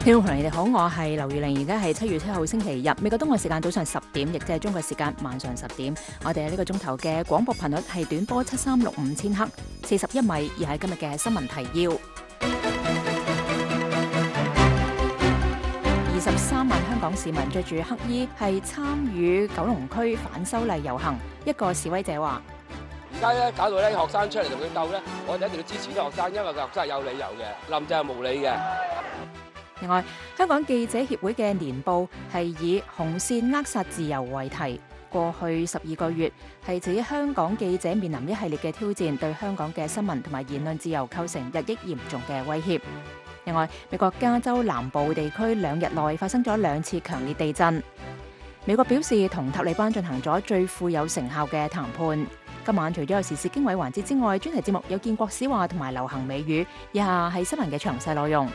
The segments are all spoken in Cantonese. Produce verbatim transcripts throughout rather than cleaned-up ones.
聽眾朋友，你哋好，我係劉月玲，而家係七月七號星期日，美國東岸時間早上十點，亦即係中國時間晚上十點。我哋呢個鐘頭嘅廣播頻率係短波七三六五千赫，四十一米，而係今日嘅新聞提要。二十三萬香港市民着住黑衣係參與九龍區反修例遊行。一個示威者話： 而家咧搞到咧學生出嚟同佢鬥咧，我哋一定要支持啲學生，因為個學生係有理由嘅，林鄭係無理嘅。 另外，香港記者協會嘅年報係以紅線扼殺自由為題，過去十二個月係指香港記者面臨一系列嘅挑戰，對香港嘅新聞同埋言論自由構成日益嚴重嘅威脅。另外，美國加州南部地區兩日內發生咗兩次強烈地震。美國表示同塔利班進行咗最富有成效嘅談判。今晚除咗有時事經緯環節之外，專題節目有建國史話同埋流行美語。以下係新聞嘅詳細內容。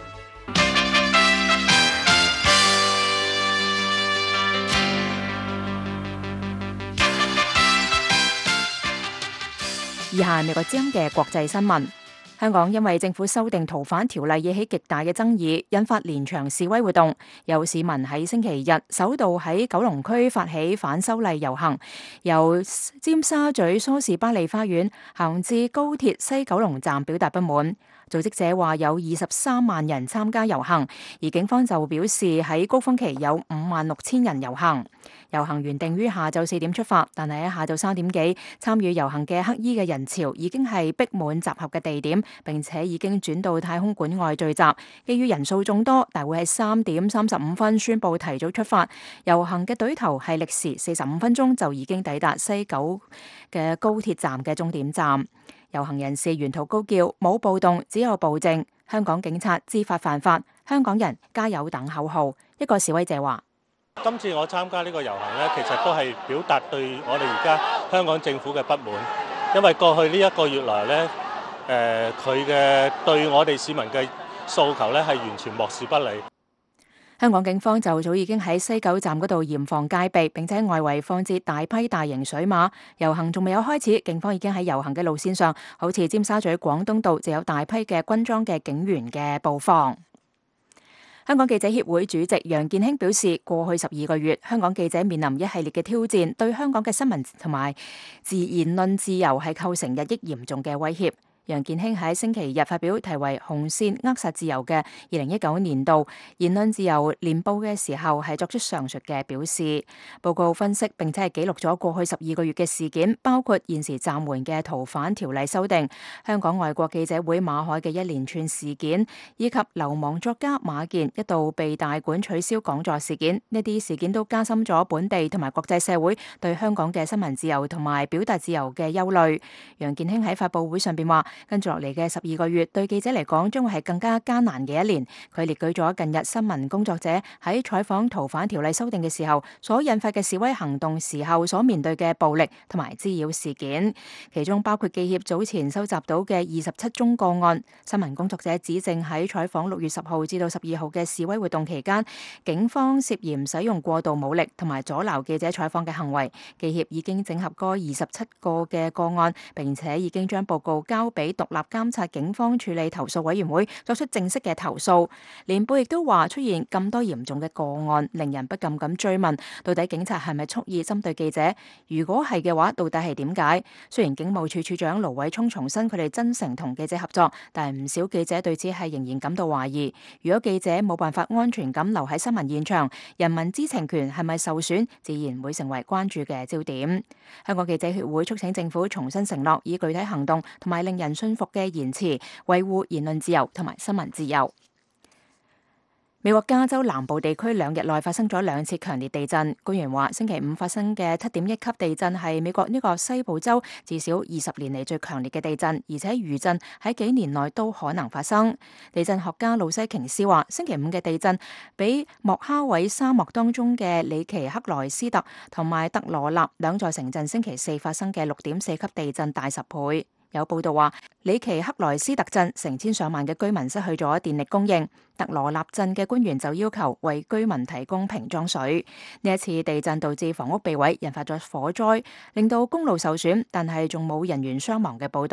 以下係美國之音嘅國際新聞。香港因為政府修訂逃犯條例惹起極大嘅爭議，引發連場示威活動。有市民喺星期日首度喺九龍區發起反修例遊行，由尖沙咀梳士巴利花園行至高鐵西九龍站表達不滿。組織者話有二十三萬人參加遊行，而警方就表示喺高峰期有五萬六千人遊行。遊行原定於下晝四點出發，但係喺下晝三點幾，參與遊行嘅黑衣嘅人潮已經係逼滿集合嘅地點，並且已經轉到太空館外聚集。基於人數眾多，大會喺三點三十五分宣布提早出發。遊行嘅隊頭係歷時四十五分鐘就已經抵達西九嘅高鐵站嘅終點站。遊行人士沿途高叫冇暴動，只有暴政，香港警察知法犯法，香港人加油等口號。一個示威者話： 今次我參加呢個遊行呢，其實都係表達對我哋而家香港政府嘅不滿，因為過去呢一個月來呢，誒佢嘅對我哋市民嘅訴求呢係完全漠視不理。 香港警方就早已經喺西九站嗰度嚴防戒備，並且外圍放置大批大型水馬。遊行仲未有開始，警方已經喺遊行嘅路線上，好似尖沙咀廣東道就有大批嘅軍裝嘅警員嘅布防。香港記者協會主席楊健興表示，過去十二個月，香港記者面臨一系列嘅挑戰，對香港嘅新聞同埋自言論自由係構成日益嚴重嘅威脅。楊健興喺星期日發表題為《紅線扼殺自由》嘅二零一九年度言論自由年報嘅時候，係作出上述嘅表示。報告分析並且係記錄咗過去十二個月嘅事件，包括現時暫緩嘅逃犯條例修訂、香港外國記者會馬凱嘅一連串事件，以及流亡作家馬健一度被大館取消講座事件。呢啲事件都加深咗本地同埋國際社會對香港嘅新聞自由同埋表達自由嘅憂慮。楊健興喺發佈會上邊話：跟住落嚟嘅十二個月，對記者嚟講將會係更加艱難嘅一年。佢列舉咗近日新聞工作者喺採訪逃犯條例修訂嘅時候所引發嘅示威行動時候所面對嘅暴力同埋滋擾事件，其中包括記協早前收集到嘅二十七宗個案。新聞工作者指證喺採訪六月十號至到十二號嘅示威活動期間，警方涉嫌使用過度武力同埋阻撓記者採訪嘅行為。記協已經整合嗰二十七個嘅個案，並且已經將報告交俾獨立監察警方處理投訴委員會作出正式嘅投訴。年報亦都話出現咁多嚴重嘅個案，令人不禁咁追問，到底警察係咪蓄意針對記者？如果係嘅話，到底係點解？雖然警務處處長盧偉聰重申佢哋真誠同記者合作，但係唔少記者對此係仍然感到懷疑。如果記者冇辦法安全咁留喺新聞現場，人民知情權係咪受損，自然會成為關注嘅焦點。香港記者協會促請政府重新承諾，以具體行動同埋令人信服嘅言辭維護言論自由同埋新聞自由。美國加州南部地區兩日內發生咗兩次強烈地震。官員話，星期五發生嘅七點一級地震係美國呢個西部州至少二十年嚟最強烈嘅地震，而且餘震喺幾年內都可能發生。地震學家路西瓊斯話，星期五嘅地震比莫哈韋沙漠當中嘅里奇克萊斯特同埋特羅納兩座城鎮星期四發生嘅六點四級地震大十倍。有報道話，里奇克萊斯特鎮成千上萬嘅居民失去咗電力供應，特羅納鎮嘅官員就要求為居民提供瓶裝水。呢一次地震導致房屋被毀，引發咗火災，令到公路受損，但係仲冇人員傷亡嘅報道。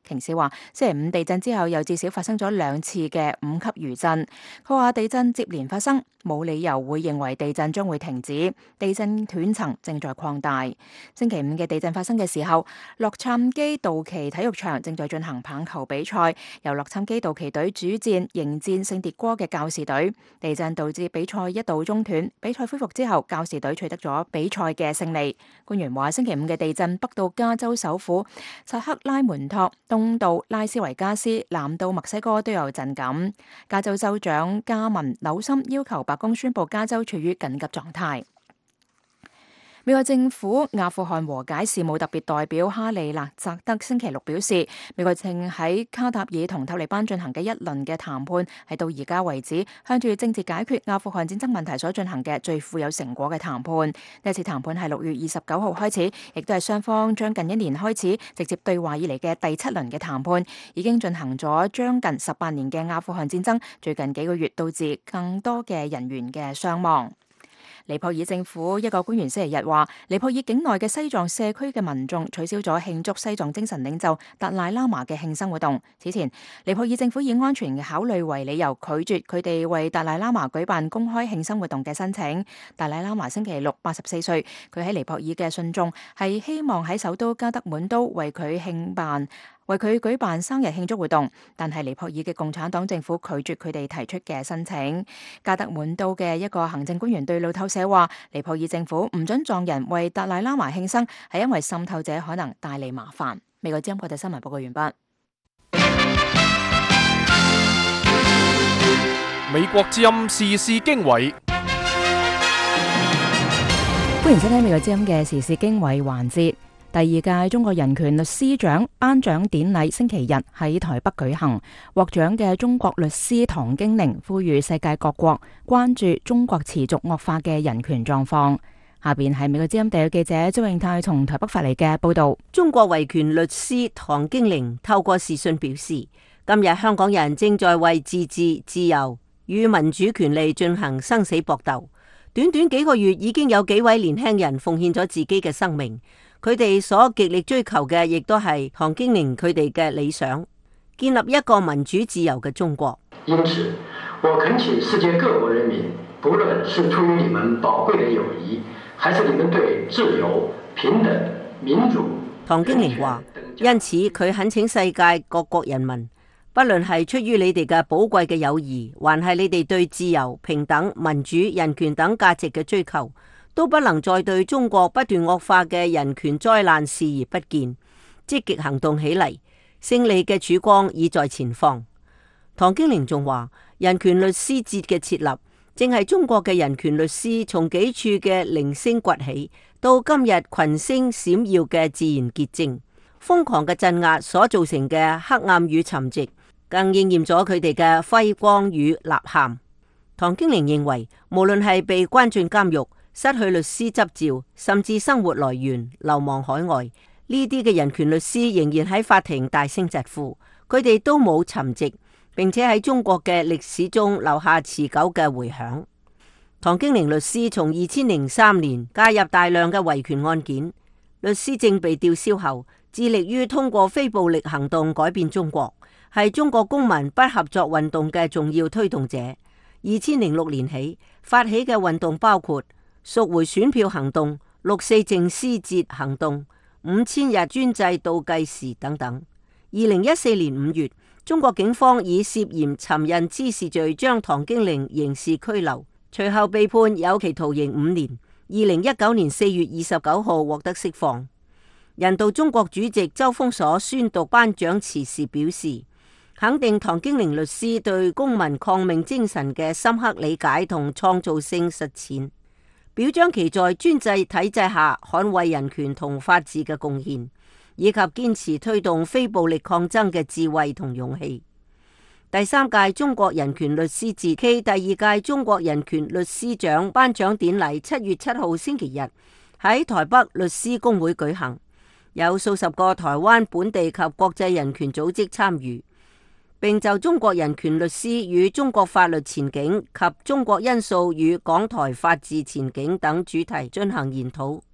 瓊斯話，星期五地震之後，又至少發生咗兩次嘅五級餘震。佢話地震接連發生，冇理由會認為地震將會停止，地震斷層正在擴大。星期五嘅地震發生嘅時候，洛杉磯道奇體育場正在進行棒球比賽，由洛杉磯道奇隊主戰迎戰聖迭戈嘅教士隊。地震導致比賽一度中斷，比賽恢復之後，教士隊取得咗比賽嘅勝利。官員話，星期五嘅地震北到加州首府薩克拉門托，東到拉斯維加斯，南到墨西哥都有震感。加州州長加文紐森要求白宮宣布加州處於緊急狀態。美國政府阿富汗和解事務特別代表哈利勒澤德星期六表示，美國正喺卡塔爾同塔利班進行嘅一輪嘅談判，係到而家為止向住政治解決阿富汗戰爭問題所進行嘅最富有成果嘅談判。呢次談判係六月二十九號開始，亦都係雙方將近一年開始直接對話以嚟嘅第七輪嘅談判，已經進行咗將近十八年嘅阿富汗戰爭，最近幾個月導致更多嘅人員嘅傷亡。尼泊爾政府一個官員星期日話，尼泊爾境內嘅西藏社區嘅民眾取消咗慶祝西藏精神領袖達賴喇嘛嘅慶生活動。此前，尼泊爾政府以安全嘅考慮為理由，拒絕佢哋為達賴喇嘛舉辦公開慶生活動嘅申請。達賴喇嘛星期六八十四歲，佢喺尼泊爾嘅信眾係希望喺首都加德滿都為佢慶辦。為佢舉辦生日慶祝活動，但係尼泊爾嘅共產黨政府拒絕佢哋提出嘅申請。加德滿都嘅一個行政官員對路透社話，尼泊爾政府唔准藏人為達賴喇嘛慶生，係因為滲透者可能帶嚟麻煩。美國之音國際新聞報告完畢。 美國之音時事經緯， 歡迎收聽美國之音嘅時事經緯環節。第二屆中國人權律師獎頒獎典禮星期日喺台北舉行，獲獎嘅中國律師唐經寧呼籲世界各國關注中國持續惡化嘅人權狀況。下邊係美國之音特約記者周永泰從台北發嚟嘅報道。 中國維權律師唐經寧透過視訊表示，今日香港人正在為自治、自由與民主權利進行生死搏鬥。短短幾個月已經有幾位年輕人奉獻咗自己嘅生命。佢哋所極力追求嘅，亦都係唐經寧佢哋嘅理想，建立一個民主自由嘅中國。 因此，我懇請世界各國人民，不論是出於你們寶貴的友誼，還是你們對自由、平等、民主， 唐經寧話，因此佢懇請世界各國人民，不論係出於你哋嘅寶貴嘅友誼，還係你哋對自由、平等、民主、人權等價值嘅追求，都不能再對中國不斷惡化嘅人權災難視而不見，積極行動起嚟，勝利嘅曙光已在前方。唐經寧仲話，人權律師節嘅設立，正係中國嘅人權律師從幾處嘅零星崛起，到今日群星閃耀嘅自然潔淨。瘋狂嘅鎮壓所造成嘅黑暗與沉寂，更應驗咗佢哋嘅輝光與吶喊。唐經寧認為，無論係被關進監獄、失去律師執照，甚至生活來源流亡海外，呢啲嘅人權律師仍然喺法庭大聲疾呼，佢哋都冇沉寂，並且喺中國嘅歷史中留下持久嘅回響。唐經寧律師從二千零三年介入大量嘅維權案件，律師證被吊銷後，致力於通過非暴力行動改變中國，係中國公民不合作運動嘅重要推動者。二千零六年起發起嘅運動包括贖回選票行動、六四靜思節行動、五千日專制倒計時等等。二零一四年五月，中國警方以涉嫌尋釁滋事罪將唐經寧刑事拘留，隨後被判有期徒刑五年。二零一九年四月二十九號獲得釋放。人道中國主席周鋒所宣讀頒獎詞時表示，肯定唐經寧律師對公民抗命精神嘅深刻理解同創造性實踐，表彰其在專制體制下捍衛人權同法治嘅貢獻，以及堅持推動非暴力抗爭嘅智慧同勇氣。第三屆中國人權律師節暨第二屆中國人權律師獎頒獎典禮七月七號星期日喺台北律師公會舉行，有數十個台灣本地及國際人權組織參與，並就中國人權律師與中國法律前景及中國因素與港台法治前景等主題進行研討。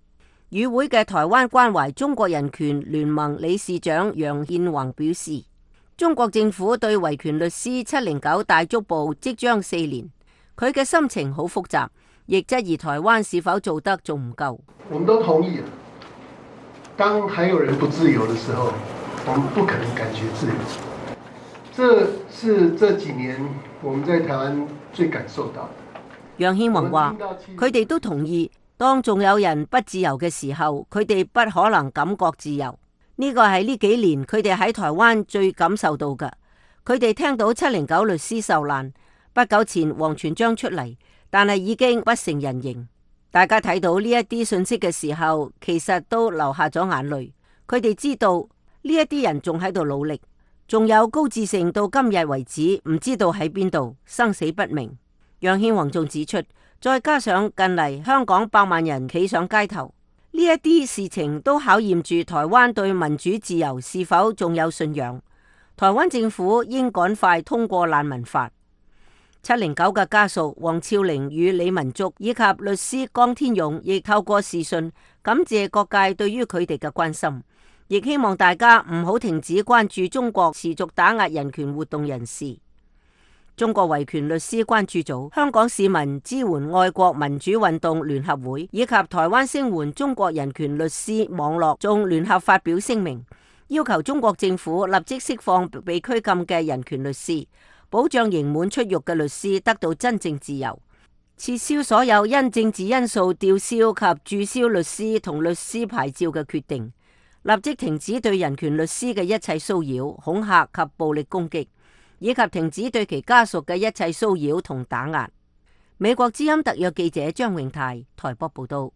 與會嘅台灣關懷中國人權聯盟理事長楊憲宏表示，中國政府對維權律師七零九大捉捕即將四年，佢嘅心情好複雜，亦質疑台灣是否做得仲唔夠。 我們都同意，當還有人不自由的時候，我們不可能感覺自由。這是這幾年我們在台灣最感受到的。 楊憲宏話，佢哋都同意，當仲有人不自由嘅時候，佢哋不可能感覺自由。呢個係呢幾年佢哋喺台灣最感受到嘅。佢哋聽到七零九律師受難，不久前王全璋出嚟，但係已經不成人形。大家睇到呢一啲信息嘅時候，其實都流下咗眼淚。佢哋知道呢一啲人仲喺度努力，仲有高志盛到今日為止唔知道喺邊度，生死不明。楊憲宏仲指出，再加上近嚟香港百萬人企上街頭，呢一啲事情都考驗住台灣對民主自由是否仲有信仰。台灣政府應趕快通過難民法。七零九嘅家屬黃超玲與李文竹以及律師江天勇亦透過視訊感謝各界對於佢哋嘅關心，亦希望大家唔好停止關注中國持續打壓人權活動人士。中國維權律師關注組、香港市民支援愛國民主運動聯合會以及台灣聲援中國人權律師網絡仲聯合發表聲明，要求中國政府立即釋放被拘禁嘅人權律師，保障刑滿出獄嘅律師得到真正自由，撤銷所有因政治因素吊銷及註銷律師同律師牌照嘅決定，立即停止對人權律師嘅一切騷擾、恐嚇及暴力攻擊，以及停止對其家屬嘅一切騷擾同打壓。美國之音特約記者張永泰台北報道。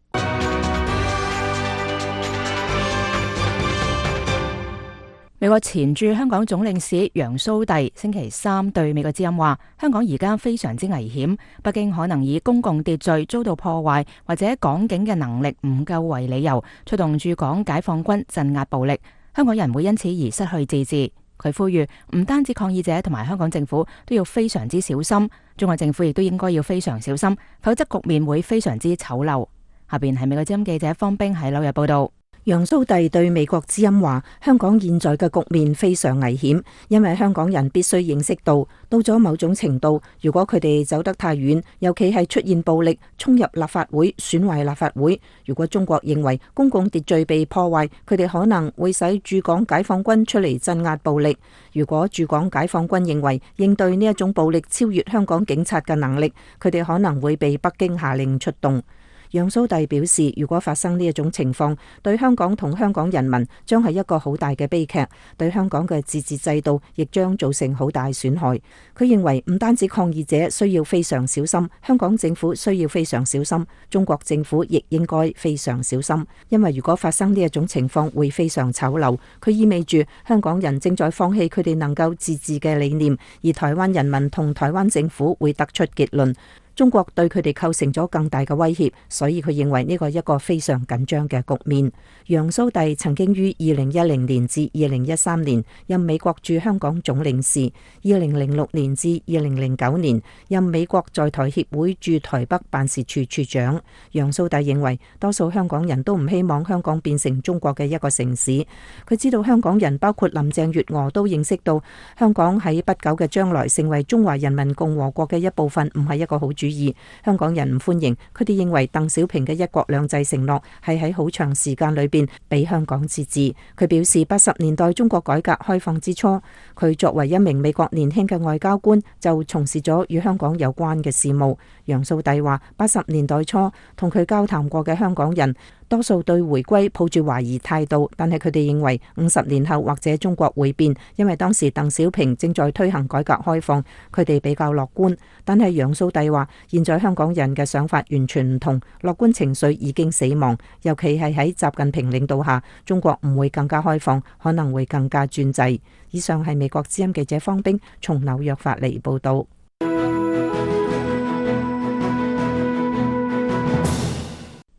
美國前駐香港總領事楊蘇棣星期三對美國之音話，香港而家非常之危險，北京可能以公共秩序遭到破壞或者港警嘅能力唔夠為理由，出動駐港解放軍鎮壓暴力，香港人會因此而失去自治。佢呼籲唔單止抗議者同埋香港政府都要非常之小心，中國政府亦都應該要非常小心，否則局面會非常之醜陋。下邊係美國之音記者方冰喺紐約報道。 楊蘇棣對美國之音話，香港現在嘅局面非常危險，因為香港人必須認識到，到咗某種程度，如果佢哋走得太遠，尤其係出現暴力衝入立法會損壞立法會，如果中國認為公共秩序被破壞，佢哋可能會使駐港解放軍出嚟鎮壓暴力。如果駐港解放軍認為應對呢一種暴力超越香港警察嘅能力，佢哋可能會被北京下令出動。楊蘇棣表示，如果發生呢一種情況，對香港同香港人民將係一個好大嘅悲劇，對香港嘅自治制度亦將造成好大損害。佢認為唔單止抗議者需要非常小心，香港政府需要非常小心，中國政府亦應該非常小心，因為如果發生呢一種情況會非常醜陋。佢意味住香港人正在放棄佢哋能夠自治嘅理念，而台灣人民同台灣政府會得出結論，中國對佢哋構成咗更大嘅威脅，所以佢認為呢個係一個非常緊張嘅局面。楊蘇棣曾經於二零一零年至二零一三年任美國駐香港總領事，二零零六年至二零零九年任美國在台協會駐台北辦事處處長。楊蘇棣認為，多數香港人都唔希望香港變成中國嘅一個城市。佢知道香港人包括林鄭月娥都認識到，香港喺不久嘅將來成為中華人民共和國嘅一部分，唔係一個好主意。香港人唔歡迎，佢哋認為鄧小平嘅一國兩制承諾係喺好長時間裏邊俾香港自治。佢表示，八十年代中國改革開放之初，佢作為一名美國年輕嘅外交官，就從事咗與香港有關嘅事務。楊蘇棣話，八十年代初同佢交談過嘅香港人，多數對回歸抱住懷疑態度，但係佢哋認為五十年後或者中國會變，因為當時鄧小平正在推行改革開放，佢哋比較樂觀。但係楊蘇棣話，現在香港人嘅想法完全唔同，樂觀情緒已經死亡，尤其係喺習近平領導下，中國唔會更加開放，可能會更加專制。以上係美國之音記者方冰從紐約發嚟報道。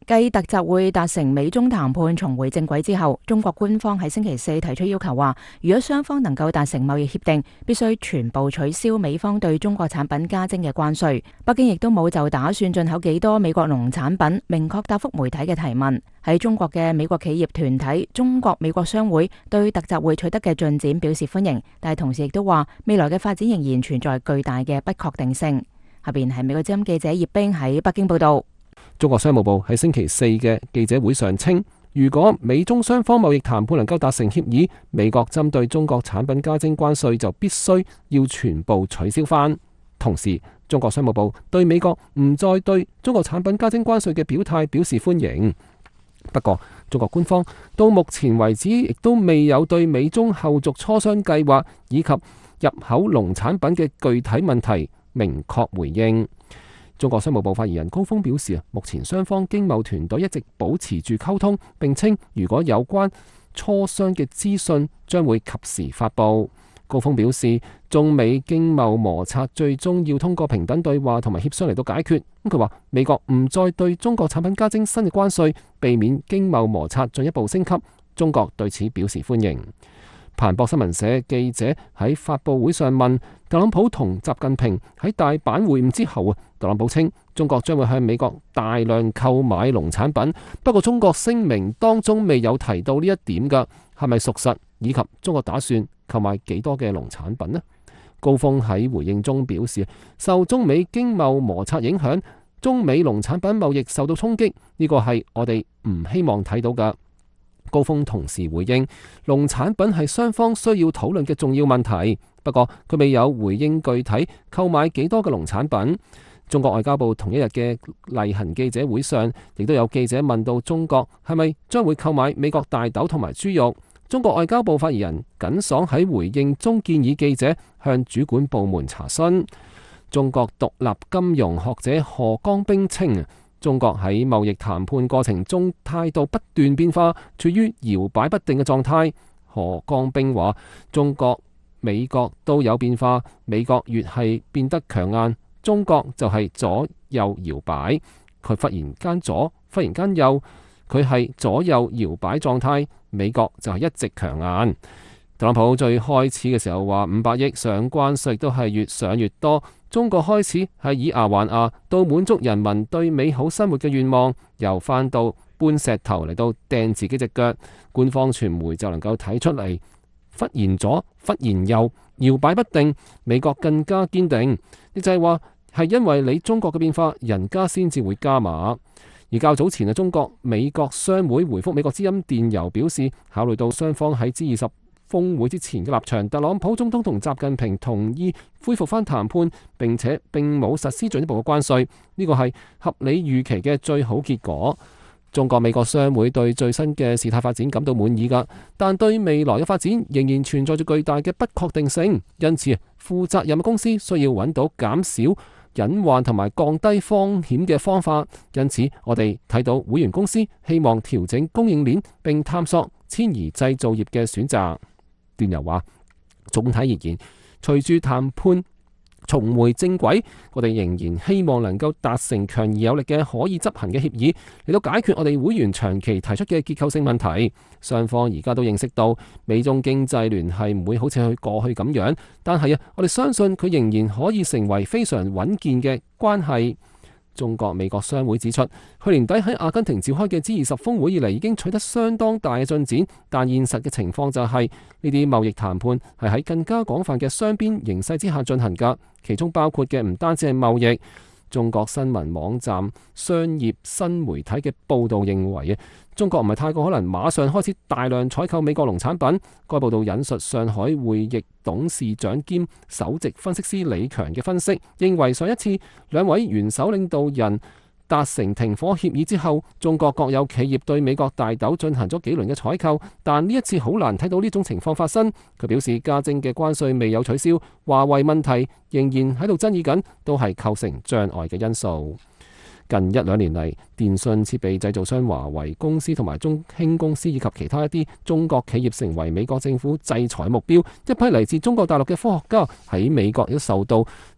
繼特集會達成美中談判重回正軌之後，中國官方喺星期四提出要求話，如果雙方能夠達成貿易協定，必須全部取消美方對中國產品加徵嘅關稅。北京亦都冇就打算進口幾多美國農產品明確答覆媒體嘅提問。喺中國嘅美國企業團體中國美國商會對特集會取得嘅進展表示歡迎，但係同時亦都話未來嘅發展仍然存在巨大嘅不確定性。下邊係美國之音記者葉冰喺北京報道。 中國商務部喺星期四嘅記者會上稱，如果美中雙方貿易談判能夠達成協議，美國針對中國產品加徵關稅就必須要全部取消返。同時，中國商務部對美國唔再對中國產品加徵關稅嘅表態表示歡迎。不過，中國官方到目前為止亦都未有對美中後續磋商計劃以及入口農產品嘅具體問題明確回應。中國商務部發言人高峰表示，目前雙方經貿團隊一直保持住溝通，並稱如果有關磋商嘅資訊將會及時發布。高峰表示，中美經貿摩擦最終要通過平等對話同埋協商嚟到解決。咁佢話，美國唔再對中國產品加徵新嘅關稅，避免經貿摩擦進一步升級。中國對此表示歡迎。彭博新聞社記者喺發佈會上問特朗普同習近平喺大阪會晤之後啊，特朗普稱中國將會向美國大量購買農產品，不過中國聲明當中未有提到呢一點㗎，係咪屬實？以及中國打算購買幾多嘅農產品呢？高峰喺回應中表示，受中美經貿摩擦影響，中美農產品貿易受到衝擊，呢個係我哋唔希望睇到㗎。高峰同時回應，農產品係雙方需要討論嘅重要問題，不過佢未有回應具體購買幾多嘅農產品。中國外交部同一日嘅例行記者會上，亦都有記者問到中國係咪將會購買美國大豆同埋豬肉。中國外交部發言人耿爽喺回應中建議記者向主管部門查詢。中國獨立金融學者何江兵稱，中國喺貿易談判過程中態度不斷變化，處於搖擺不定嘅狀態。何江兵話，中國、美國都有變化，美國越係變得強硬，中國就係左右搖擺。佢忽然間左，忽然間右，佢係左右搖擺狀態。美國就係一直強硬。特朗普最開始嘅時候話五百億上關稅都係越上越多。中國開始係以牙還牙，到滿足人民對美好生活嘅願望，又翻到搬石頭嚟到掟自己隻腳。官方傳媒就能夠睇出嚟，忽然左，忽然右，搖擺不定。美國更加堅定，亦就係話係因為你中國嘅變化，人家先至會加碼。而較早前嘅中國美國商會回覆美國之音電郵表示，考慮到雙方喺 G 二十峰會之前嘅立場，特朗普總統同習近平同意恢復翻談判，並且並冇實施進一步嘅關稅，呢個係合理預期嘅最好結果。中國美國商會對最新嘅事態發展感到滿意㗎，但對未來嘅發展仍然存在住巨大嘅不確定性，因此負責任嘅公司需要揾到減少隱患同埋降低風險嘅方法，因此我哋睇到會員公司希望調整供應鏈並探索遷移製造業嘅選擇。電郵話，總體而言，隨住談判重回正軌，我哋仍然希望能夠達成強而有力嘅可以執行嘅協議，嚟到解決我哋會員長期提出嘅結構性問題。雙方而家都認識到美中經濟聯繫唔會好似去過去咁樣，但係啊，我哋相信佢仍然可以成為非常穩健嘅關係。中國美國商會指出，去年底喺阿根廷召開嘅 G 二十峰會以嚟已經取得相當大嘅進展，但現實嘅情況就係呢啲貿易談判係喺更加廣泛嘅雙邊形勢之下進行㗎，其中包括嘅唔單止係貿易。中國新聞網站商業新媒體嘅報導認為啊，中國唔係太過可能馬上開始大量採購美國農產品。該報導引述上海匯益董事長兼首席分析師李強嘅分析，認為上一次兩位元首領導人達成停火協議之後，中國國有企業對美國大豆進行咗幾輪嘅採購，但呢一次好難睇到呢種情況發生。佢表示，加徵嘅關稅未有取消，華為問題仍然喺度爭議緊，都係構成障礙嘅因素。近一兩年嚟，電信設備製造商華為公司同埋中興公司以及其他一啲中國企業成為美國政府制裁目標。一批嚟自中國大陸嘅科學家喺美國亦都受到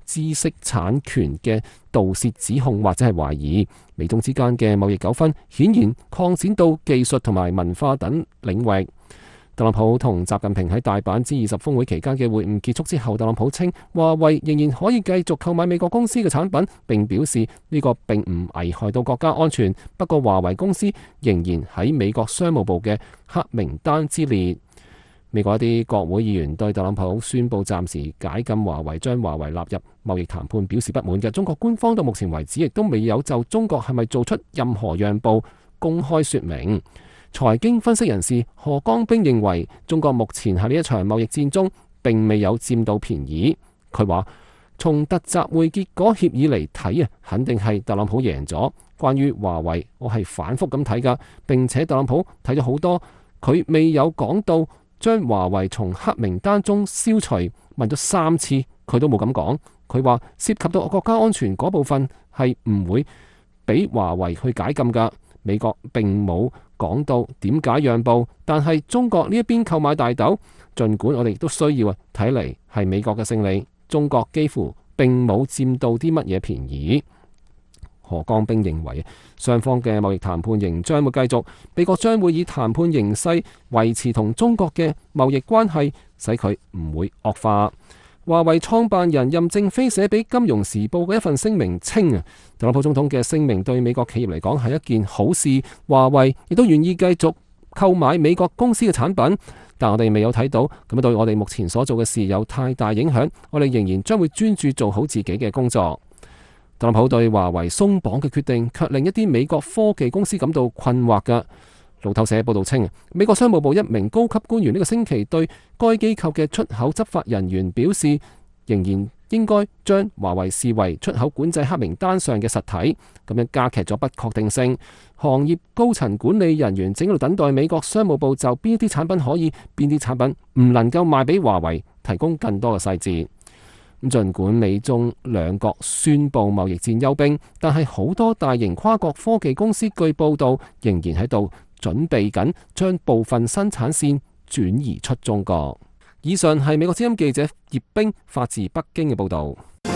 知識產權嘅盜竊指控或者係懷疑。美中之間嘅貿易糾紛顯然擴展到技術同埋文化等領域。特朗普同習近平喺大阪 G 二十峰會期間嘅會晤結束之後，特朗普稱華為仍然可以繼續購買美國公司嘅產品，並表示呢個並唔危害到國家安全。不過華為公司仍然喺美國商務部嘅黑名單之列。美國一啲國會議員對特朗普宣布暫時解禁華為，將華為納入貿易談判表示不滿嘅。中國官方到目前為止亦都未有就中國係咪做出任何讓步公開說明。財經分析人士何江兵認為，中國目前喺呢一場貿易戰中並未有佔到便宜。佢話：從特集會結果協議嚟睇啊，肯定係特朗普贏咗。關於華為，我係反覆咁睇㗎，並且特朗普睇咗好多，佢未有講到將華為從黑名單中消除，問咗三次佢都冇咁講。佢話涉及到國家安全嗰部分係唔會俾華為去解禁㗎。美國並冇講到點解讓步，但係中國呢一邊購買大豆，儘管我哋亦都需要啊，睇嚟係美國嘅勝利，中國幾乎並冇佔到啲乜嘢便宜。何江兵認為，雙方嘅貿易談判仍將會繼續，美國將會以談判形勢維持同中國嘅貿易關係，使佢唔會惡化。華為創辦人任正非寫俾《金融時報》嘅一份聲明稱啊，特朗普總統嘅聲明對美國企業嚟講係一件好事，華為亦都願意繼續購買美國公司嘅產品，但我哋未有睇到咁樣對我哋目前所做嘅事有太大影響，我哋仍然將會專注做好自己嘅工作。特朗普對華為鬆綁嘅決定，卻令一啲美國科技公司感到困惑㗎。路透社報道稱，美國商務部一名高級官員呢個星期對該機構嘅出口執法人員表示，仍然應該將華為視為出口管制黑名單上嘅實體，咁樣加劇咗不確定性。行業高層管理人員正喺度等待美國商務部就邊啲產品可以，邊啲產品唔能夠賣俾華為，提供更多嘅細節。咁儘管美中兩國宣布貿易戰休兵，但係好多大型跨國科技公司據報道仍然喺度準備緊將部分生產線轉移出中國。以上係美國之音記者葉冰發自北京嘅報導。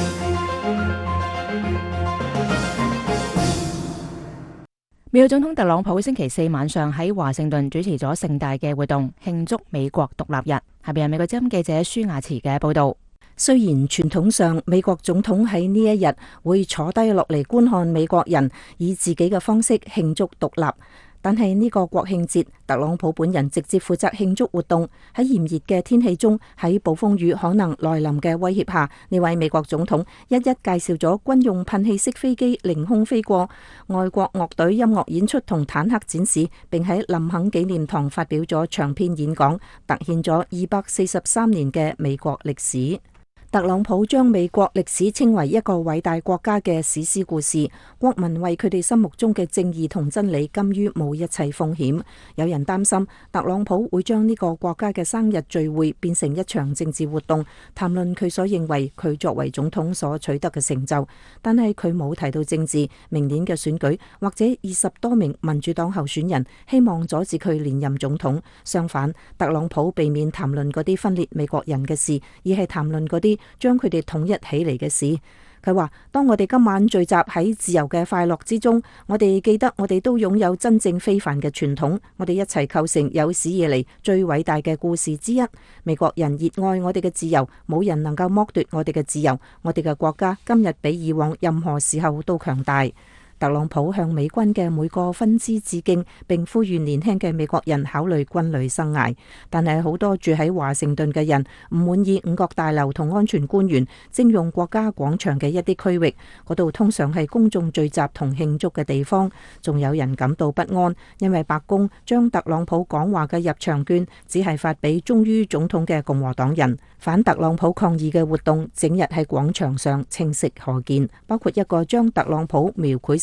美國總統特朗普星期四晚上喺華盛頓主持咗盛大嘅活動，慶祝美國獨立日。下邊係美國之音記者舒雅慈嘅報導。 雖然傳統上美國總統喺呢一日會坐低落嚟觀看美國人以自己嘅方式慶祝獨立，但係呢個國慶節，特朗普本人直接負責慶祝活動。喺炎熱嘅天氣中，喺暴風雨可能來臨嘅威脅下，呢位美國總統一一介紹咗軍用噴氣式飛機凌空飛過，外國樂隊音樂演出同坦克展示，並喺林肯紀念堂發表咗長篇演講，突顯咗二百四十三年嘅美國歷史。特朗普將美國歷史稱為一個偉大國家嘅史詩故事，國民為佢哋心目中嘅正義同真理甘於冒一切風險。有人擔心特朗普會將呢個國家嘅生日聚會變成一場政治活動，談論佢所認為佢作為總統所取得嘅成就，但係佢冇提到政治。明年嘅選舉或者二十多名民主黨候選人希望阻止佢連任總統，相反，特朗普避免談論嗰啲分裂美國人嘅事，而係談論嗰啲將佢哋統一起嚟嘅事。佢話：當我哋今晚聚集喺自由嘅快樂之中，我哋記得我哋都擁有真正非凡嘅傳統，我哋一齊構成有史以嚟最偉大嘅故事之一。美國人熱愛我哋嘅自由，冇人能夠剝奪我哋嘅自由。我哋嘅國家今日比以往任何時候都強大。特朗普向美軍嘅每個分支致敬，並呼籲年輕嘅美國人考慮軍旅生涯。但係好多住喺華盛頓嘅人唔滿意五角大樓同安全官員徵用國家廣場嘅一啲區域，嗰度通常係公眾聚集同慶祝嘅地方。仲有人感到不安，因為白宮將特朗普講話嘅入場券只係發俾忠於總統嘅共和黨人。反特朗普抗議嘅活動整日喺廣場上清晰可見，包括一個將特朗普描繪成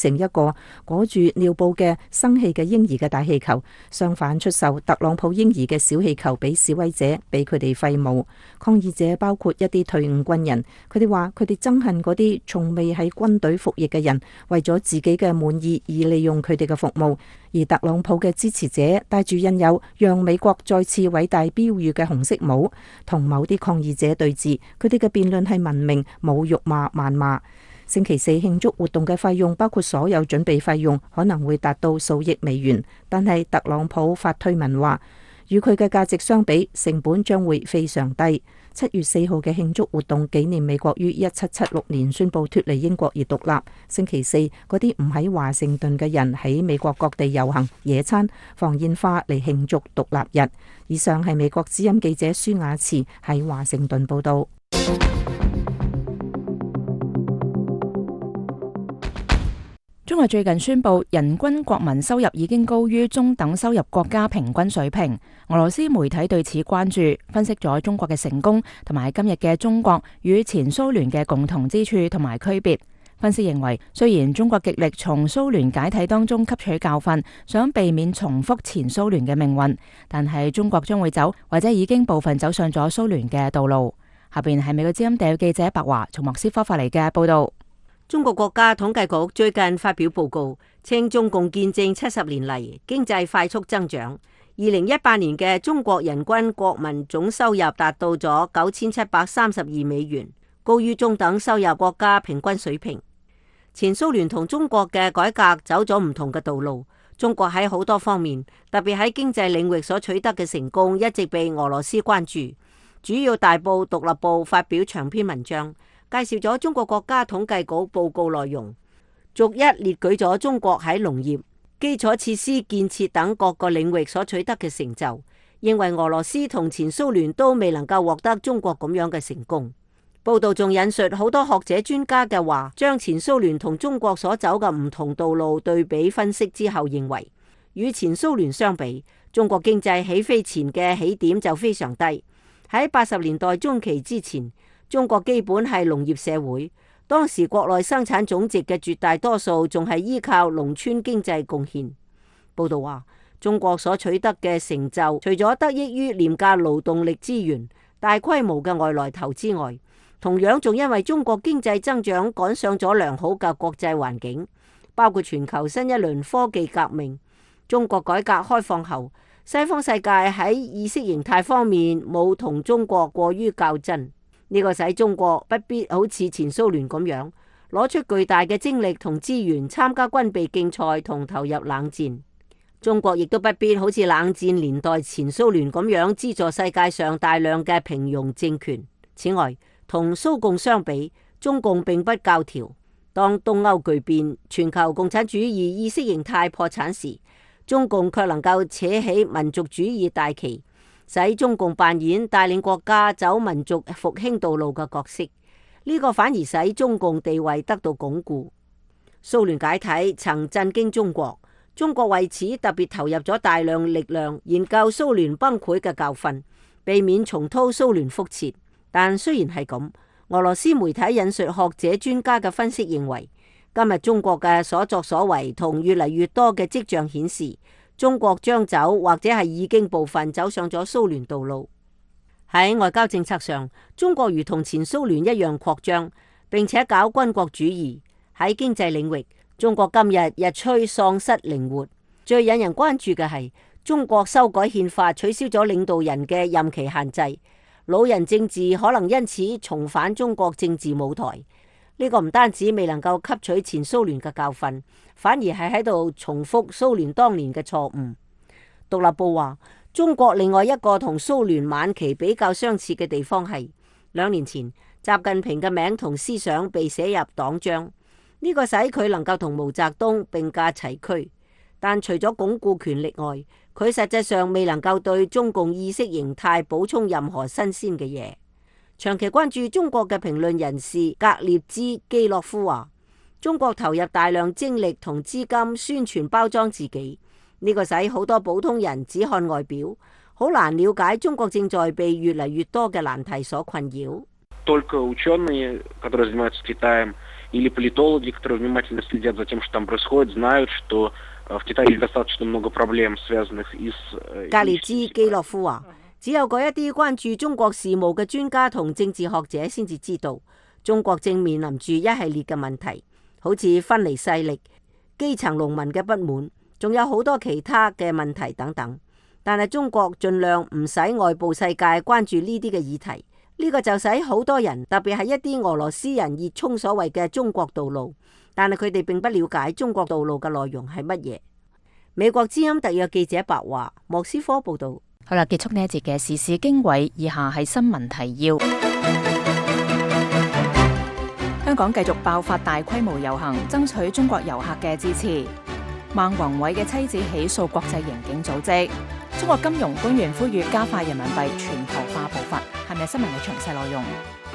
成一個裹住尿布嘅生氣嘅嬰兒嘅大氣球，相反出售特朗普嬰兒嘅小氣球俾示威者，俾佢哋揮舞。抗議者包括一啲退伍軍人，佢哋話佢哋憎恨嗰啲從未喺軍隊服役嘅人，為咗自己嘅滿意而利用佢哋嘅服務。而特朗普嘅支持者戴住印有讓美國再次偉大標語嘅紅色帽，同某啲抗議者對峙。佢哋嘅辯論係文明，冇辱罵、謾罵。星期四慶祝活動嘅費用，包括所有準備費用，可能會達到數億美元。但係特朗普發推文話，與佢嘅價值相比，成本將會非常低。七月四號嘅慶祝活動紀念美國於一七七六年宣布脫離英國而獨立。星期四，嗰啲唔喺華盛頓嘅人喺美國各地遊行、野餐、放煙花嚟慶祝獨立日。以上係美國之音記者舒雅慈喺華盛頓報道。 中國最近宣布，人均國民收入已經高於中等收入國家平均水平。俄羅斯媒體對此關注，分析咗中國嘅成功同埋今日嘅中國與前蘇聯嘅共同之處同埋區別。分析認為，雖然中國極力從蘇聯解體當中吸取教訓，想避免重複前蘇聯嘅命運，但係中國將會走或者已經部分走上咗蘇聯嘅道路。下邊係美國之音特約記者白華從莫斯科發嚟嘅報道。 中國國家統計局最近發表報告，稱中共見證七十年嚟經濟快速增長。二零一八年嘅中國人均國民總收入達到咗九千七百三十二美元，高於中等收入國家平均水平。前蘇聯同中國嘅改革走咗唔同嘅道路，中國喺好多方面，特別喺經濟領域所取得嘅成功，一直被俄羅斯關注。主要大報《獨立報》發表長篇文章，介紹咗中國國家統計局報告內容，逐一列舉咗中國喺農業、基礎設施建設等各個領域所取得嘅成就，認為俄羅斯同前蘇聯都未能夠獲得中國咁樣嘅成功。報道仲引述好多學者專家嘅話，將前蘇聯同中國所走嘅唔同道路對比分析之後，認為與前蘇聯相比，中國經濟起飛前嘅起點就非常低。喺八十年代中期之前，中國基本係農業社會，當時國內生產總值嘅絕大多數仲係依靠農村經濟貢獻。報道話，中國所取得嘅成就，除咗得益於廉價勞動力資源、大規模嘅外來投資外，同樣仲因為中國經濟增長趕上咗良好嘅國際環境，包括全球新一輪科技革命。中國改革開放後，西方世界喺意識形態方面冇同中國過於較真，呢個使中國不必好似前蘇聯咁樣攞出巨大嘅精力同資源參加軍備競賽同投入冷戰。中國亦都不必好似冷戰年代前蘇聯咁樣資助世界上大量嘅平庸政權。此外，同蘇共相比，中共並不教條。當東歐巨變、全球共產主義意識形態破產時，中共卻能夠扯起民族主義大旗，使中共扮演帶領國家走民族復興道路嘅角色。呢個反而使中共地位得到鞏固。蘇聯解體曾震驚中國，中國為此特別投入咗大量力量研究蘇聯崩潰嘅教訓，避免重蹈蘇聯覆轍。但雖然係咁，俄羅斯媒體引述學者專家嘅分析認為，今日中國嘅所作所為同越嚟越多嘅跡象顯示，中國將走或者係已經部分走上咗蘇聯道路。喺外交政策上，中國如同前蘇聯一樣擴張，並且搞軍國主義。喺經濟領域，中國今日日趨喪失靈活。最引人關注嘅係，中國修改憲法，取消咗領導人嘅任期限制，老人政治可能因此重返中國政治舞台。呢個唔單止未能夠吸取前蘇聯嘅教訓，反而係喺度重複蘇聯當年嘅錯誤。獨立報話，中國另外一個同蘇聯晚期比較相似嘅地方係，兩年前習近平嘅名同思想被寫入黨章，呢個使佢能夠同毛澤東並駕齊驅。但除咗鞏固權力外，佢實際上未能夠對中共意識形態補充任何新鮮嘅嘢。長期關注中國嘅評論人士格列茲基洛夫話，中國投入大量精力同資金宣傳包裝自己，呢個使好多普通人只看外表，好難了解中國正在被越嚟越多嘅難題所困擾。 только ученые, которые занимаются Китаем, или политологи, которые внимательно следят за тем, что там происходит, знают, что в Китае есть достаточно много проблем, связанных и с... 格列茲基洛夫話：只有嗰一啲關注中國事務嘅專家同政治學者先至知道，中國正面臨住一系列嘅問題，好似分離勢力、基層農民嘅不滿，仲有好多其他嘅問題等等。但係中國盡量唔使外部世界關注呢啲嘅議題，呢個就使好多人，特別係一啲俄羅斯人熱衷所謂嘅中國道路，但係佢哋並不了解中國道路嘅內容係乜嘢。美國之音特約記者白華，莫斯科報導。 好啦，結束呢一節嘅時事經緯，以下係新聞提要。香港繼續爆發大規模遊行，爭取中國遊客嘅支持。孟宏偉嘅妻子起訴國際刑警組織。中國金融官員呼籲加快人民幣全球化步伐。係咪新聞嘅詳細內容？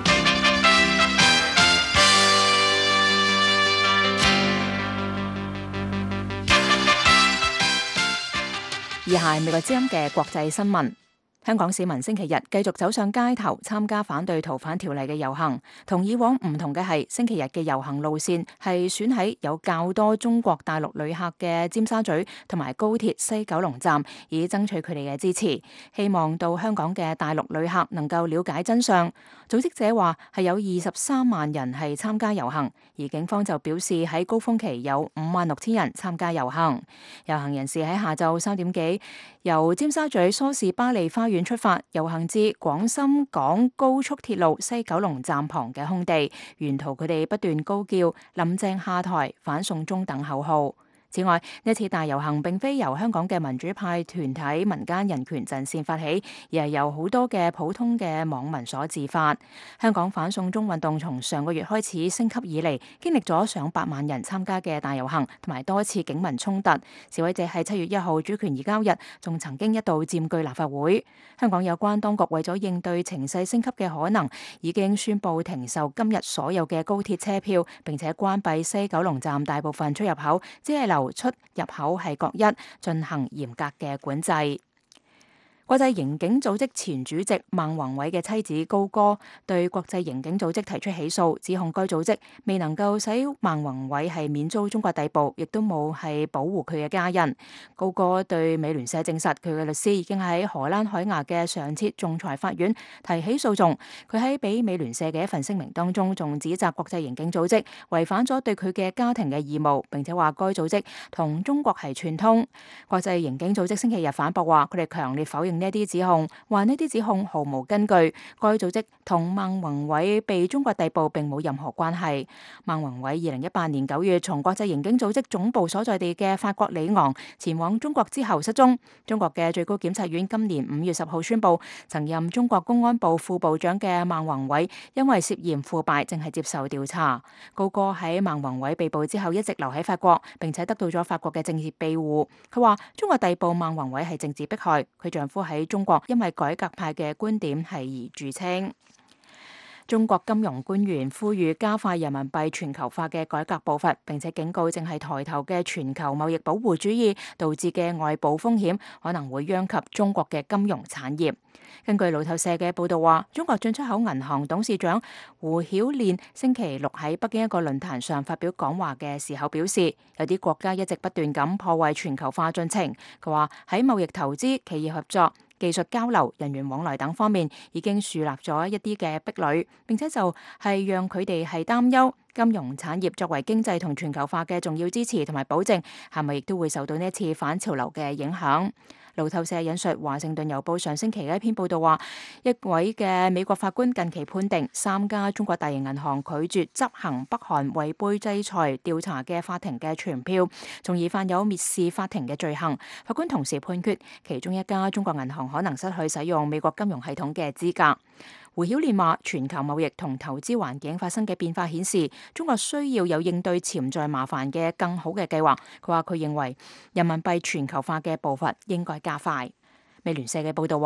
以下係美國之音嘅國際新聞。香港市民星期日繼續走上街頭參加反對逃犯條例嘅遊行，同以往唔同嘅係，星期日嘅遊行路線係選喺有較多中國大陸旅客嘅尖沙咀同埋高鐵西九龍站，以爭取佢哋嘅支持，希望到香港嘅大陸旅客能夠了解真相。組織者話係有二十三萬人係參加遊行，而警方就表示喺高峰期有五萬六千人參加遊行。遊行人士喺下晝三點幾由尖沙咀梳士巴利花園出發，遊行至廣深港高速鐵路西九龍站旁嘅空地，沿途佢哋不斷高叫林鄭下台、反送中等口號。此外，呢次大遊行並非由香港嘅民主派團體民間人權陣線發起，而係由好多嘅普通嘅網民所自發。香港反送中運動從上個月開始升級以嚟，經歷咗上百萬人參加嘅大遊行，同埋多次警民衝突。示威者喺七月一號主權移交日，仲曾經一度佔據立法會。香港有關當局為咗應對情勢升級嘅可能，已經宣布停售今日所有嘅高鐵車票，並且關閉西九龍站大部分出入口，只係留出入口係各一，進行嚴格嘅管制。國際刑警組織前主席孟宏偉嘅妻子高歌對國際刑警組織提出起訴，指控該組織未能夠使孟宏偉係免遭中國逮捕，亦都冇係保護佢嘅家人。高歌對美聯社證實，佢嘅律師已經喺荷蘭海牙嘅上設仲裁法院提起訴訟。佢喺俾美聯社嘅一份聲明當中，仲指責國際刑警組織違反咗對佢嘅家庭嘅義務，並且話該組織同中國係串通。國際刑警組織星期日反駁話，佢哋強烈否認呢啲指控，話呢啲指控毫無根據。該組織同孟宏偉被中國逮捕並冇任何關係。孟宏偉二零一八年九月從國際刑警組織總部所在地嘅法國里昂前往中國之後失蹤。中國嘅最高檢察院今年五月十號宣布，曾任中國公安部副部長嘅孟宏偉因為涉嫌腐敗，正係接受調查。高歌喺孟宏偉被捕之後一直留喺法國，並且得到咗法國嘅政治庇護。佢話中國逮捕孟宏偉係政治迫害，佢丈夫喺中國因為改革派嘅觀點係而著稱。中國金融官員呼籲加快人民幣全球化嘅改革步伐，並且警告正係抬頭嘅全球貿易保護主義導致嘅外部風險可能會殃及中國嘅金融產業。根據路透社嘅報道話，中國進出口銀行董事長胡曉蓮星期六喺北京一個論壇上發表講話嘅時候表示，有啲國家一直不斷咁破壞全球化進程。佢話喺貿易投資、企業合作、技術交流、人員往來等方面已經樹立咗一啲嘅壁壘，並且就係讓佢哋係擔憂金融產業作為經濟同全球化嘅重要支持同埋保證，係咪亦都會受到呢一次反潮流嘅影響？路透社引述華盛頓郵報上星期嘅一篇報道話，一位嘅美國法官近期判定三家中國大型銀行拒絕執行北韓違背制裁調查嘅法庭嘅傳票，從而犯有蔑視法庭嘅罪行。法官同時判決其中一家中國銀行可能失去使用美國金融系統嘅資格。胡曉蓮話，全球貿易同投資環境發生嘅變化顯示，中國需要有應對潛在麻煩嘅更好嘅計劃。佢話佢認為人民幣全球化嘅步伐應該加快。美聯社嘅報道話，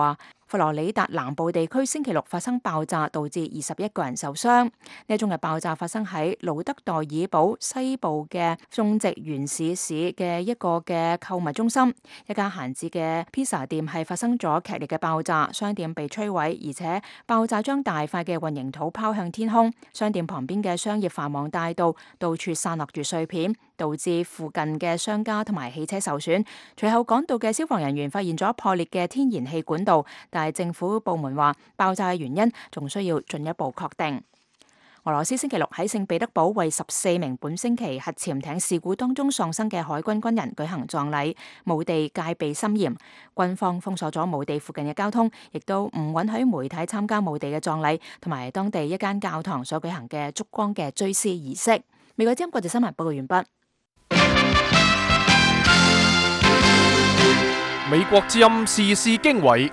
佛羅里達南部地區星期六發生爆炸，導致二十一個人受傷。呢一宗嘅爆炸發生喺盧德代爾堡西部嘅種植園市市嘅一個嘅購物中心，一家閒置嘅披薩店係發生咗劇烈嘅爆炸，商店被摧毀，而且爆炸將大塊嘅混凝土拋向天空，商店旁邊嘅商業繁忙大道到處散落住碎片，導致附近嘅商家同埋汽車受損。隨後趕到嘅消防人員發現咗破裂嘅天然氣管道，但係政府部門話爆炸嘅原因仲需要進一步確定。俄羅斯星期六喺聖彼得堡為十四名本星期核潛艇事故當中喪生嘅海軍軍人舉行葬禮，墓地戒備森嚴，軍方封鎖咗墓地附近嘅交通，亦都唔允許媒體參加墓地嘅葬禮同埋當地一間教堂所舉行嘅燭光嘅追思儀式。美國之音國際新聞報告完畢。 美國之音時事經緯，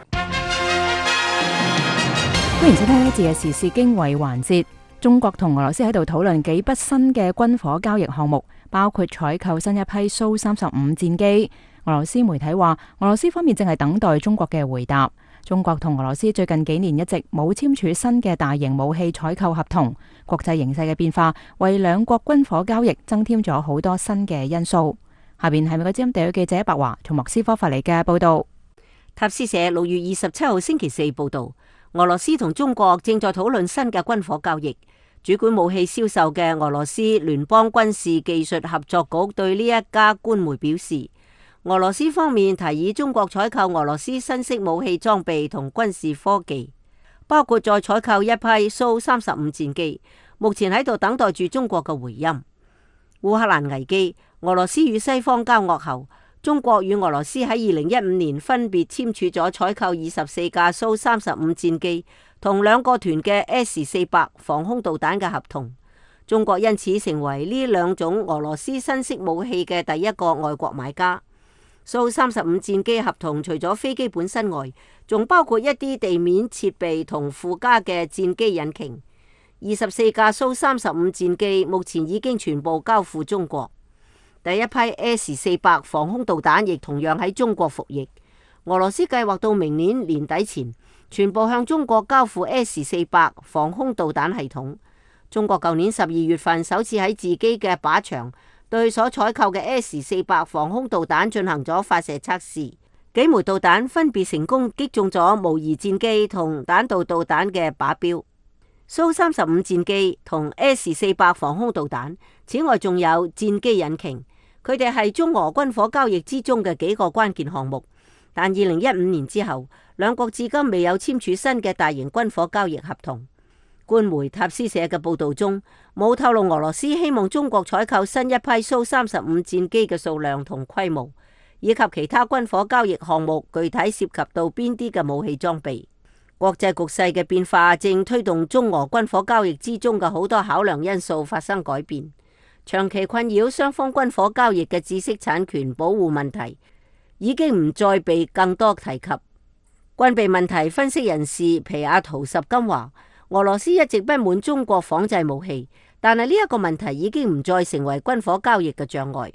歡迎收聽呢一節嘅時事經緯環節。中國同俄羅斯喺度討論幾筆新嘅軍火交易項目，包括採購新一批蘇三十五戰機。俄羅斯媒體話，俄羅斯方面正係等待中國嘅回答。中國同俄羅斯最近幾年一直冇簽署新嘅大型武器採購合同，國際形勢嘅變化為兩國軍火交易增添咗好多新嘅因素。下邊係美國之音地區記者白華從莫斯科發嚟嘅報道。 塔斯社六月二十七號星期四報道，俄羅斯同中國正在討論新嘅軍火交易。主管武器銷售嘅俄羅斯聯邦軍事技術合作局對呢一家官媒表示，俄羅斯方面提議中國採購俄羅斯新式武器裝備同軍事科技，包括再採購一批蘇三十五戰機，目前喺度等待住中國嘅回音。烏克蘭危機，俄羅斯與西方交惡後，中國與俄羅斯喺二零一五年分別簽署咗採購二十四架蘇三十五戰機同兩個團嘅 S 四百防空導彈嘅合同。中國因此成為呢兩種俄羅斯新式武器嘅第一個外國買家。蘇三十五戰機合同除咗飛機本身外，仲包括一啲地面設備同附加嘅戰機引擎。二十四架蘇三十五戰機目前已經全部交付中國。第一批 S 四百防空導彈亦同樣喺中國服役。俄羅斯計劃到明年年底前全部向中國交付 S 四百防空導彈系統。中國舊年十二月份首次喺自己嘅靶場對所採購嘅 S 四百防空導彈進行咗發射測試，幾枚導彈分別成功擊中咗模擬戰機同彈道導彈嘅靶標。蘇三十五戰機同 S 四百防空導彈，此外仲有戰機引擎，佢哋係中俄軍火交易之中嘅幾個關鍵項目。但二零一五年之後，兩國至今未有簽署新嘅大型軍火交易合同。官媒塔斯社嘅報道中冇透露俄羅斯希望中國採購新一批蘇三十五戰機嘅數量同規模，以及其他軍火交易項目具體涉及到邊啲嘅武器裝備。國際局勢嘅變化正推動中俄軍火交易之中嘅好多考量因素發生改變。長期困擾雙方軍火交易嘅知識產權保護問題已經唔再被更多提及。軍備問題分析人士皮亞圖什金話，俄羅斯一直不滿中國仿製武器，但係呢一個問題已經唔再成為軍火交易嘅障礙。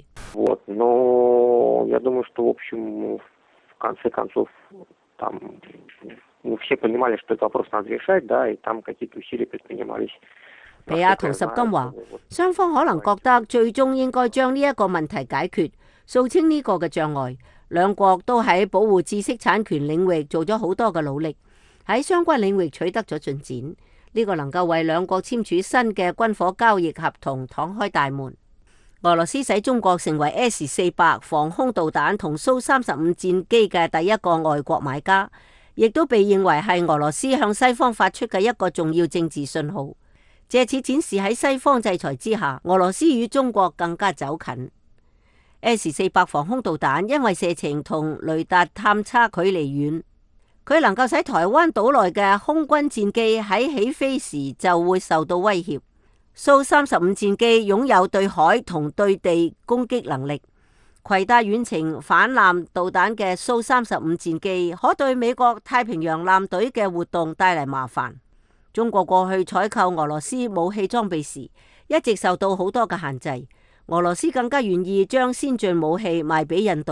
皮亞圖什金話，雙方可能覺得最終應該將呢一個問題解決，掃清呢個嘅障礙。兩國都喺保護知識產權領域做咗好多嘅努力，喺相關領域取得咗進展。呢個能夠為兩國簽署新嘅軍火交易合同敞開大門。俄羅斯使中國成為 S 四百防空導彈同蘇三十五戰機嘅第一個外國買家，亦都被認為係俄羅斯向西方發出嘅一個重要政治信號，借此展示喺西方制裁之下，俄羅斯與中國更加走近。S 四百防空導彈因為射程同雷達探測距離遠，佢能夠使台灣島內嘅空軍戰機喺起飛時就會受到威脅。蘇三十五戰機擁有對海同對地攻擊能力，攜帶遠程反艦導彈嘅蘇三十五戰機可對美國太平洋艦隊嘅活動帶嚟麻煩。中國過去採購俄羅斯武器裝備時，一直受到好多嘅限制。俄羅斯更加願意將先進武器賣俾印度，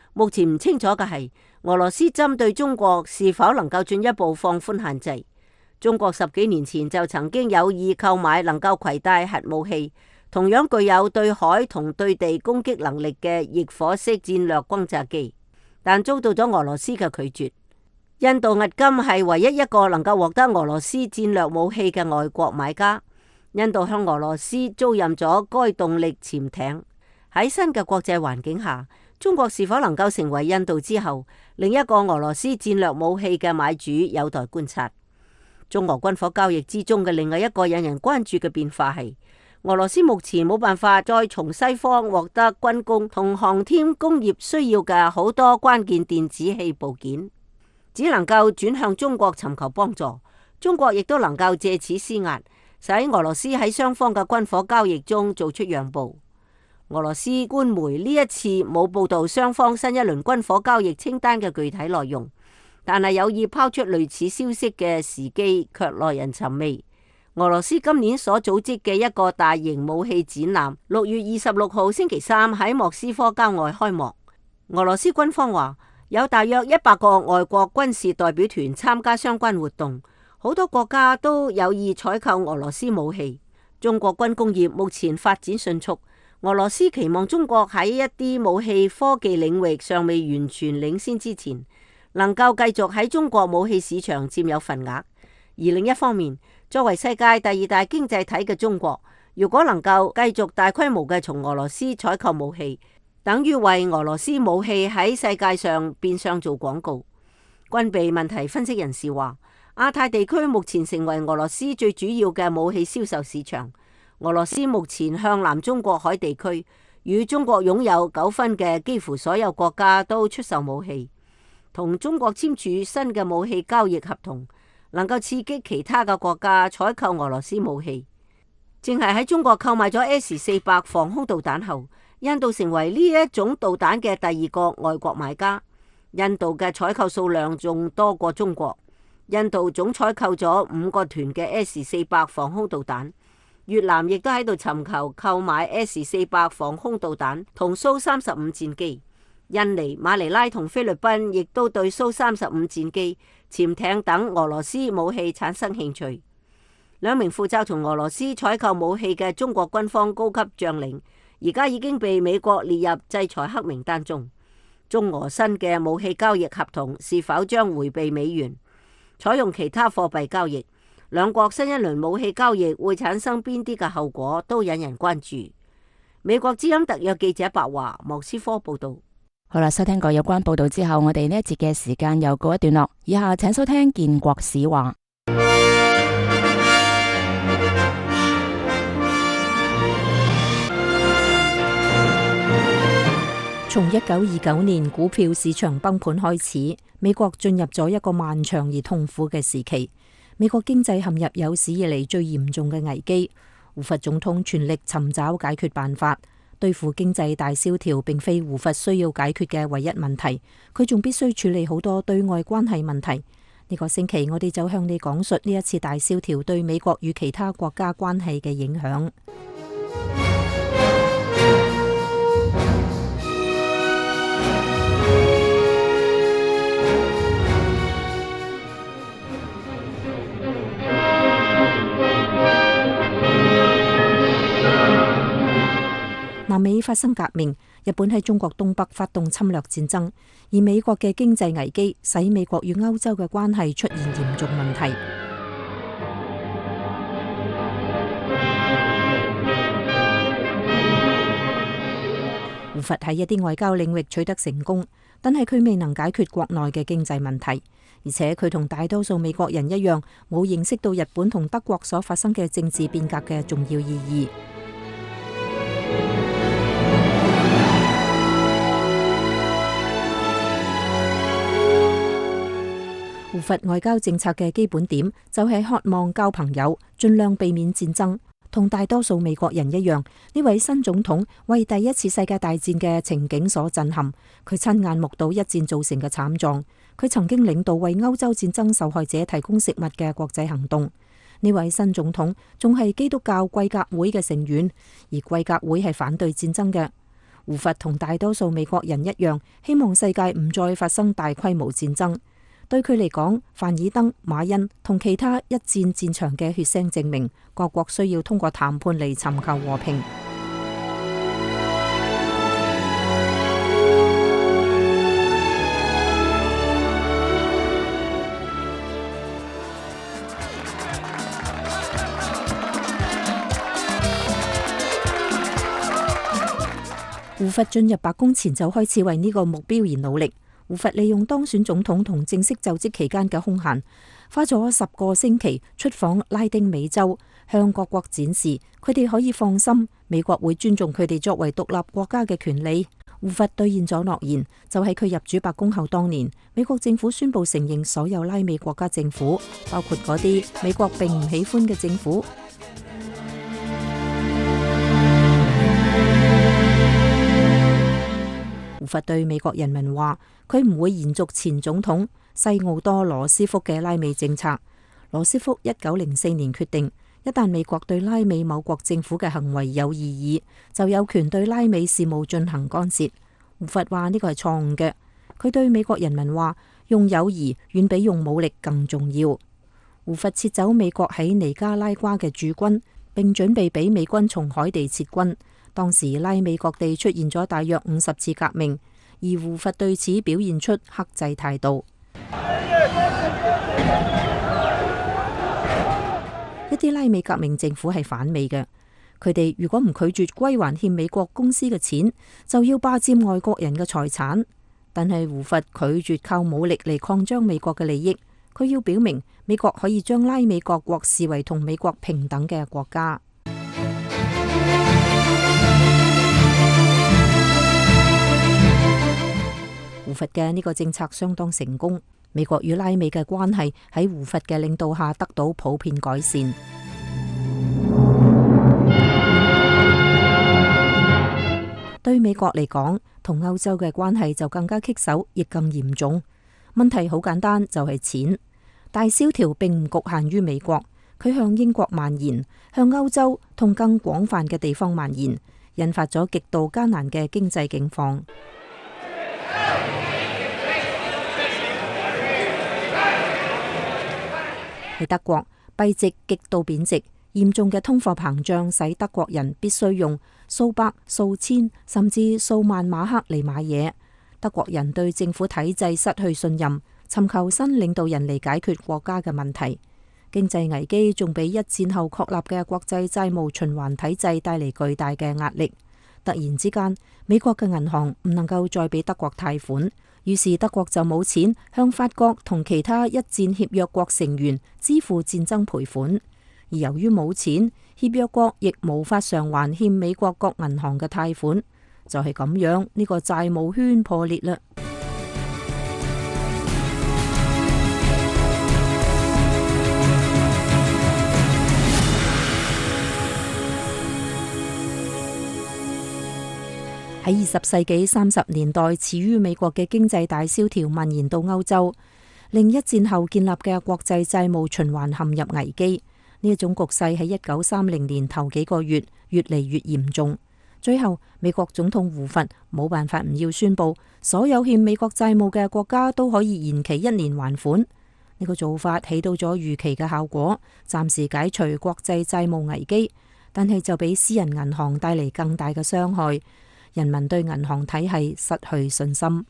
目前唔清楚嘅係俄羅斯針對中國是否能夠進一步放寬限制。中國十幾年前就曾經有意購買能夠攜帶核武器，同樣具有對海同對地攻擊能力嘅翼火式戰略轟炸機，但遭到咗俄羅斯嘅拒絕。印度迄今係唯一一個能夠獲得俄羅斯戰略武器嘅外國買家。印度向俄羅斯租賃咗該動力潛艇。喺新嘅國際環境下，中國是否能夠成為印度之後另一個俄羅斯戰略武器嘅買主，有待觀察。中俄軍火交易之中嘅另外一個引人關注嘅變化係，俄羅斯目前冇辦法再從西方獲得軍工同航天工業需要嘅好多關鍵電子器部件，只能夠轉向中國尋求幫助。中國亦都能夠借此施壓，使俄羅斯喺雙方嘅軍火交易中做出讓步。俄羅斯官媒呢一次冇報道雙方新一輪軍火交易清單嘅具體內容，但係有意拋出類似消息嘅時機卻耐人尋味。俄羅斯今年所組織嘅一個大型武器展覽，六月二十六號星期三喺莫斯科郊外開幕。俄羅斯軍方話有大約一百個外國軍事代表團參加相關活動，好多國家都有意採購俄羅斯武器。中國軍工業目前發展迅速，俄羅斯期望中國喺一啲武器科技領域尚未完全領先之前，能夠繼續喺中國武器市場佔有份額。而另一方面，作為世界第二大經濟體嘅中國，如果能夠繼續大規模嘅從俄羅斯採購武器，等於為俄羅斯武器喺世界上變相做廣告。軍備問題分析人士話，亞太地區目前成為俄羅斯最主要嘅武器銷售市場。俄羅斯目前向南中國海地區與中國擁有糾紛嘅幾乎所有國家都出售武器，同中國簽署新嘅武器交易合同，能夠刺激其他嘅國家採購俄羅斯武器。正係喺中國購買咗 S 四百防空導彈後，印度成為呢一種導彈嘅第二個外國買家。印度嘅採購數量仲多過中國，印度總採購咗五個團嘅 S 四百防空導彈。越南亦都喺度尋求購買 S 四百防空導彈同蘇三十五戰機。印尼、馬尼拉同菲律賓亦都對蘇三十五戰機、潛艇等俄羅斯武器產生興趣。兩名負責從俄羅斯採購武器嘅中國軍方高級將領，而家已經被美國列入制裁黑名單中。中俄新嘅武器交易合同是否將迴避美元，採用其他貨幣交易？兩國新一輪武器交易會產生邊啲嘅後果，都引人關注。美國之音特約記者白華，莫斯科報道。 好啦，收聽過有關報道之後，我哋呢一節嘅時間又告一段落。以下請收聽建國史話。 從一九二九年股票市場崩盤開始，美國進入咗一個漫長而痛苦嘅時期。美國經濟陷入有史以嚟最嚴重嘅危機。胡佛總統全力尋找解決辦法。對付經濟大蕭條並非胡佛需要解決嘅唯一問題，佢仲必須處理好多對外關係問題。呢個星期我哋就向你講述呢一次大蕭條對美國與其他國家關係嘅影響。南美發生革命，日本喺中國東北發動侵略戰爭，而美國嘅經濟危機使美國與歐洲嘅關係出現嚴重問題。胡佛喺一啲外交領域取得成功，但係佢未能解決國內嘅經濟問題，而且佢同大多數美國人一樣，冇認識到日本同德國所發生嘅政治變革嘅重要意義。胡佛外交政策嘅基本點就係渴望交朋友，盡量避免戰爭。同大多數美國人一樣，呢位新總統為第一次世界大戰嘅情景所震撼。佢親眼目睹一戰造成嘅慘狀。佢曾經領導為歐洲戰爭受害者提供食物嘅國際行動。呢位新總統仲係基督教貴格會嘅成員，而貴格會係反對戰爭嘅。 胡佛同大多數美國人一樣，希望世界唔再發生大規模戰爭。對佢嚟講，范爾登、馬恩同其他一戰戰場嘅血腥證明，各國需要通過談判嚟尋求和平。胡佛進入白宮前就開始為呢個目標而努力。胡佛利用當選總統同正式就職期間嘅空閒，花咗十個星期出訪拉丁美洲，向各國展示佢哋可以放心，美國會尊重佢哋作為獨立國家嘅權利。胡佛兌現咗諾言，就係佢入主白宮後當年，美國政府宣布承認所有拉美國家政府，包括嗰啲美國並唔喜歡嘅政府。胡佛對美國人民話，佢唔會延續前總統西奧多羅斯福嘅拉美政策。羅斯福一九零四年決定，一旦美國對拉美某國政府嘅行為有異議，就有權對拉美事務進行干涉。胡佛話呢個係錯誤嘅。佢對美國人民話，用友誼遠比用武力更重要。胡佛撤走美國喺尼加拉瓜嘅駐軍，並準備俾美軍從海地撤軍。當時拉美各地出現咗大約五十次革命，而胡佛對此表現出克制態度。一啲拉美革命政府係反美嘅，佢哋如果唔拒絕歸還欠美國公司嘅錢，就要霸佔外國人嘅財產。但係胡佛拒絕靠武力嚟擴張美國嘅利益，佢要表明美國可以將拉美各國視為同美國平等嘅國家。胡佛嘅呢個政策相當成功，美國與拉美嘅關係喺胡佛嘅領導下得到普遍改善。對美國嚟講，同歐洲嘅關係就更加棘手，亦更嚴重。問題好簡單，就係錢。大蕭條並唔局限於美國，佢向英國蔓延，向歐洲同更廣泛嘅地方蔓延，引發咗極度艱難嘅經濟境況。喺德國，幣值極度貶值，嚴重嘅通貨膨脹使德國人必須用數百、數千甚至數萬馬克嚟買嘢。德國人對政府體制失去信任，尋求新領導人嚟解決國家嘅問題。經濟危機仲俾一戰後確立嘅國際債務循環體制帶嚟巨大嘅壓力。突然之間，美國嘅銀行唔能夠再俾德國貸款，於是德國就冇錢向法國同其他一戰協約國成員支付戰爭賠款。而由於冇錢，協約國亦無法償還欠美國各銀行嘅貸款，就係咁樣，呢個債務圈破裂啦。喺二十世紀三十年代，始於美國嘅經濟大蕭條蔓延到歐洲，令一戰後建立嘅國際債務循環陷入危機。呢一種局勢喺一九三零年頭幾個月越嚟越嚴重。最後，美國總統胡佛冇辦法唔要宣布，所有欠美國債務嘅國家都可以延期一年還款。呢個做法起到咗預期嘅效果，暫時解除國際債務危機，但係就俾私人銀行帶嚟更大嘅傷害。人民對銀行體系失去信心。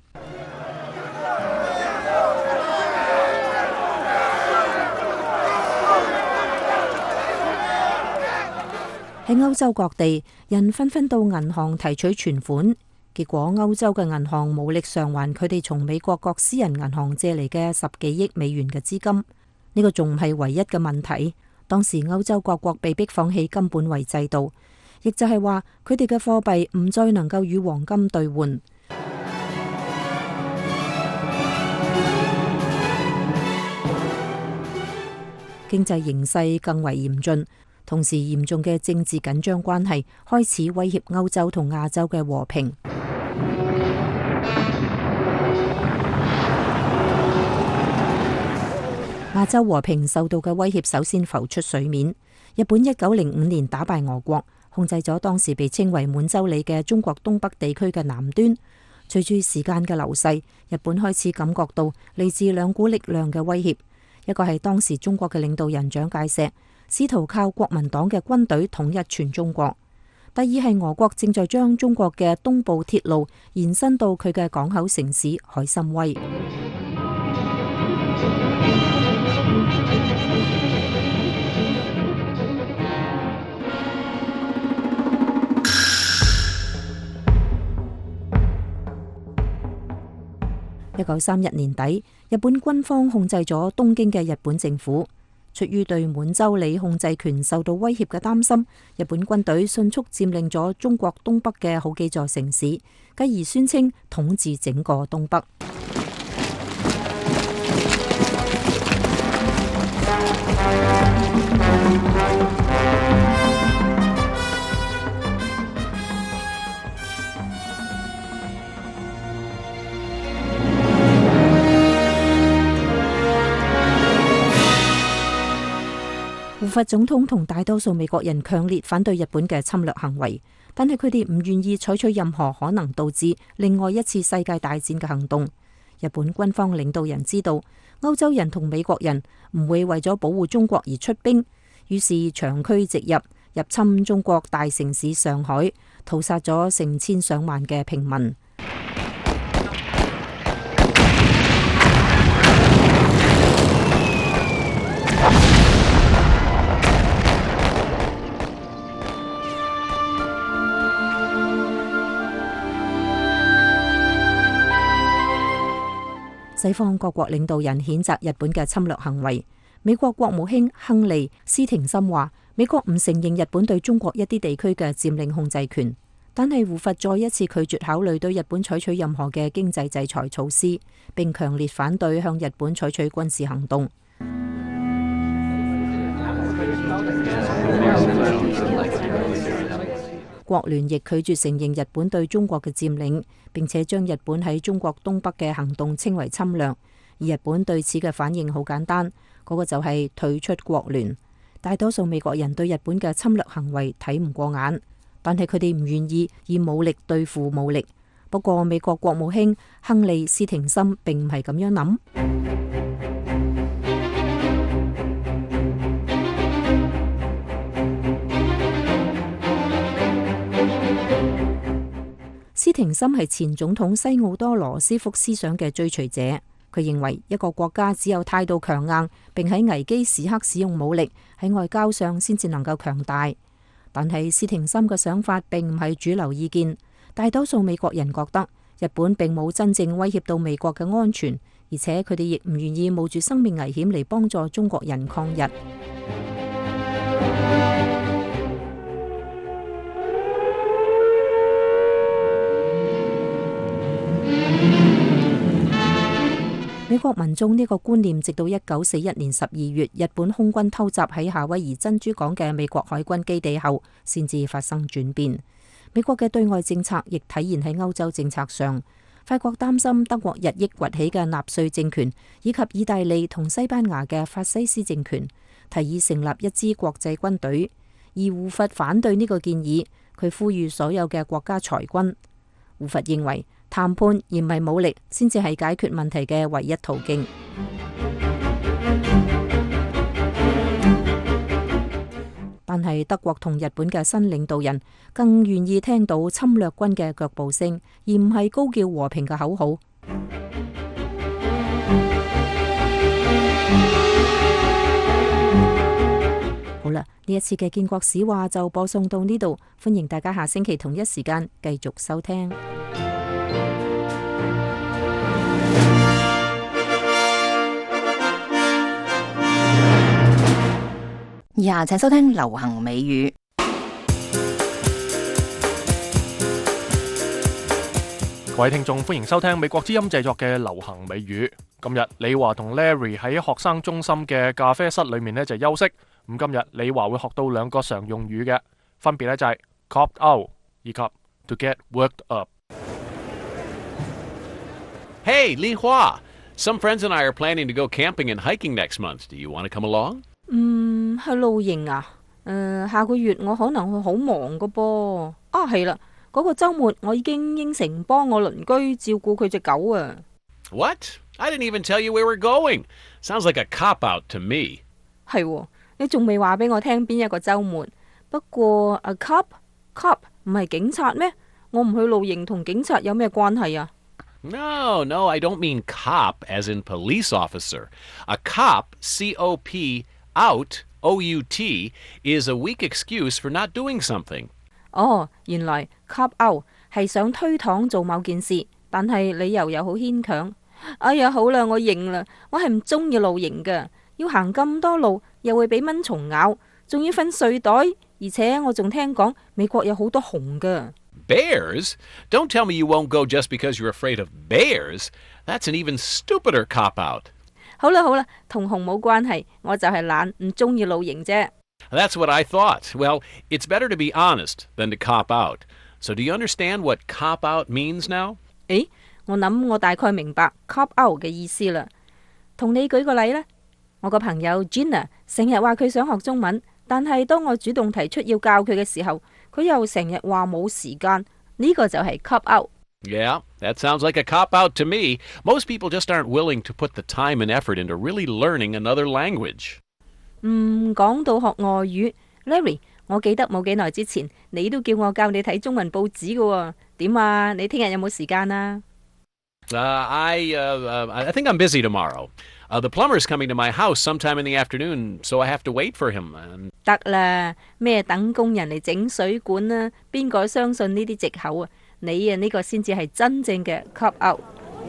喺歐洲各地，人紛紛到銀行提取存款，結果歐洲嘅銀行無力償還佢哋從美國各私人銀行借嚟嘅十幾億美元嘅資金。呢個仲唔係唯一嘅問題。當時歐洲各國被迫放棄金本位制度，亦就係話佢哋嘅貨幣唔再能夠與黃金兌換。經濟形勢更為嚴峻，同時嚴重嘅政治緊張關係開始威脅歐洲同亞洲嘅和平。亞洲和平受到嘅威脅首先浮出水面。日本一九零五年打敗俄國， 控制咗當時被稱為滿洲里嘅中國東北地區嘅南端。隨住時間嘅流逝，日本開始感覺到嚟自兩股力量嘅威脅，一個係當時中國嘅領導人蔣介石，試圖靠國民黨嘅軍隊統一全中國；第二係俄國正在將中國嘅東部鐵路延伸到佢嘅港口城市海參崴。一九三一年底，日本軍方控制咗東京嘅日本政府。出於對滿洲里控制權受到威脅嘅擔心，日本軍隊迅速佔領咗中國東北嘅好幾座城市，繼而宣稱統治整個東北。胡佛總統同大多數美國人強烈反對日本嘅侵略行為，但係佢哋唔願意採取任何可能導致另外一次世界大戰嘅行動。日本軍方領導人知道歐洲人同美國人唔會為咗保護中國而出兵，於是長驅直入，入侵中國大城市上海，屠殺咗成千上萬嘅平民。西方各國領導人譴責日本嘅侵略行為。美國國務卿亨利斯廷森話：美國唔承認日本對中國一啲地區嘅佔領控制權，但係胡佛再一次拒絕考慮對日本採取任何嘅經濟制裁措施，並強烈反對向日本採取軍事行動。國聯亦拒絕承認日本對中國嘅佔領，並且將日本喺中國東北嘅行動稱為侵略。而日本對此嘅反應好簡單，嗰個就係退出國聯。大多數美國人對日本嘅侵略行為睇唔過眼，但係佢哋唔願意以武力對付武力。不過美國國務卿亨利斯廷森並唔係咁樣諗。斯廷森係前總統西奧多羅斯福思想嘅追隨者，佢認為一個國家只有態度強硬，並喺危機時刻使用武力，喺外交上先至能夠強大。但係斯廷森嘅想法並唔係主流意見，大多數美國人覺得日本並冇真正威脅到美國嘅安全，而且佢哋亦唔願意冒住生命危險嚟幫助中國人抗日。美國民眾呢個觀念直到一九四一年十二月，日本空軍偷襲喺夏威夷珍珠港嘅美國海軍基地後，先至發生轉變。美國嘅對外政策亦體現喺歐洲政策上。法國擔心德國日益崛起嘅納粹政權，以及意大利同西班牙嘅法西斯政權，提議成立一支國際軍隊。而胡佛反對呢個建議，佢呼籲所有嘅國家裁軍。胡佛認為談判而唔係武力，先至係解決問題嘅唯一途徑。但係德國同日本嘅新領導人更願意聽到侵略軍嘅腳步聲，而唔係高叫和平嘅口號。好啦，呢一次嘅建國史話就播送到呢度，歡迎大家下星期同一時間繼續收聽。 以下請收聽流行美語。 各位聽眾，歡迎收聽美國之音製作嘅流行美語。今日李華同 Larry 喺學生中心嘅咖啡室裏面呢就休息。咁今日李華會學到兩個常用語嘅，分別呢就係 copped out 以及 to get worked up。 Hey, Li Hua! Some friends and I are planning to go camping and hiking next month. Do you want to come along? 嗯，去露營啊？ 呃，下個月我可能會好忙噶噃。啊，係啦，嗰個週末我已經應承幫我鄰居照顧佢隻狗啊。 What? I didn't even tell you we were going. Sounds like a cop-out to me. 係喎，你仲未話俾我聽邊一個週末？不過啊 cop cop 唔係警察咩？我唔去露營同警察有咩關係啊？ No, no, I don't mean cop as in police officer. A cop, C O P, out, O U T, is a weak excuse for not doing something. 哦，原來 cop out 係想推搪做某件事，但係理由又好牽強。哎呀，好啦，我認啦，我係唔中意露營㗎，要行咁多路，又會俾蚊蟲咬，仲要瞓睡袋，而且我仲聽講美國有好多熊㗎。 Bears? Don't tell me you won't go just because you're afraid of bears. That's an even stupider cop-out. 好啦好啦，同熊冇關係，我就係懶，唔中意露營啫。 That's what I thought. Well, it's better to be honest than to cop out. So do you understand what cop out means now? 誒，我諗我大概明白 cop out 嘅意思啦。同你舉個例啦，我個朋友 Gina 成日話佢想學中文，但係當我主動提出要教佢嘅時候，佢又成日話冇時間，呢個就係 cop out。 Yeah, that sounds like a cop-out to me. Most people just aren't willing to put the time and effort into really learning another language. 嗯，講到學外語 ，Larry，我記得冇幾耐之前，你都叫我教你睇中文報紙㗎喎。點啊？你聽日有冇時間啊？ Uh, I, uh, uh, I think I'm busy tomorrow. Uh, the plumber's coming to my house sometime in the afternoon, so I have to wait for him. And... 得啦，咩等工人嚟整水管啊？邊個相信呢啲藉口啊？你啊呢個先至係真正嘅 cop out。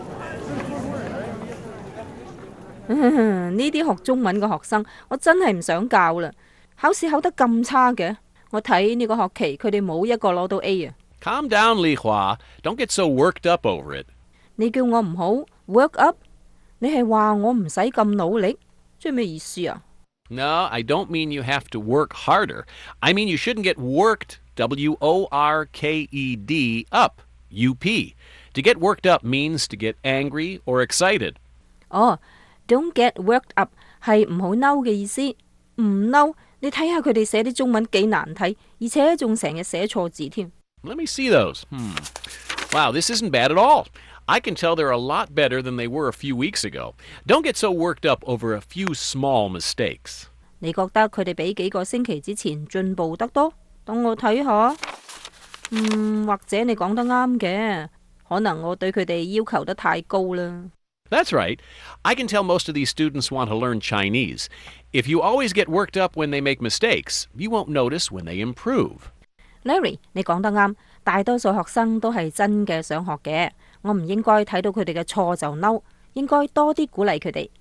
呢啲學中文嘅學生，我真係唔想教啦。考試考得咁差嘅，我睇呢個學期佢哋冇一個攞到 A 啊。 Calm down, Li Hua. Don't get so worked up over it. 你叫我唔好 work up， 你係話我唔使咁努力，即係咩意思啊？ No, I don't mean you have to work harder. I mean you shouldn't get worked, W O R K E D, up, U P. To get worked up means to get angry or excited. 哦、oh,，don't get worked up 係唔好嬲嘅意思。唔嬲，你睇下佢哋寫啲中文幾難睇，而且仲成日寫錯字添。 Let me see those. Hmm. Wow, this isn't bad at all. I can tell they're a lot better than they were a few weeks ago. Don't get so worked up over a few small mistakes. 你覺得佢哋比幾個星期之前進步得多？等我睇下。嗯，或者你講得啱嘅，可能我對佢哋要求得太高啦。 That's right. I can tell most of these students want to learn Chinese. If you always get worked up when they make mistakes, you won't notice when they improve. Larry， 你講得啱，大多數學生都係真嘅想學嘅。我唔應該睇到佢哋嘅錯就嬲，應該多啲鼓勵佢哋。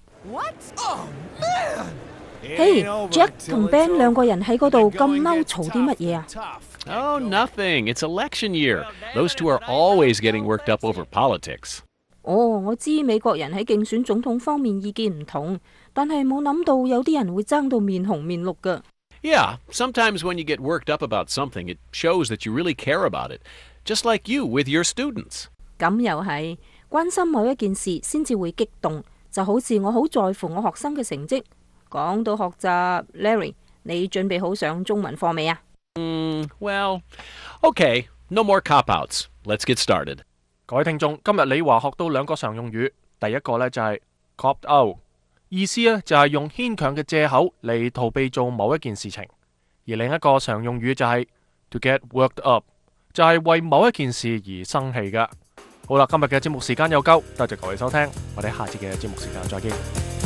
嘿 ，Jack 同 Ben 兩個人喺嗰度咁嬲，嘈啲乜嘢啊？ Oh, nothing. It's election year. Those two are always getting worked up over politics. 哦，我知美國人喺競選總統方面意見唔同，但係冇諗到有啲人會爭到面紅面綠㗎。 Yeah, sometimes when you get worked up about something, it shows that you really care about it. Just like you with your students. 咁又係，關心某一件事先至會激動，就好似我好在乎我學生嘅成績。講到學習 ，Larry， 你準備好上中文課未啊？ Mm, well, okay, no more cop-outs. Let's get started. 各位聽眾，今日李華學到兩個常用語，第一個呢就係 cop out， 意思呢就係用牽強嘅借口嚟逃避做某一件事情，而另一個常用語就係 to get worked up， 就係為某一件事而生氣㗎。好啦，今日嘅節目時間又夠，多謝各位收聽，我哋下次嘅節目時間再見。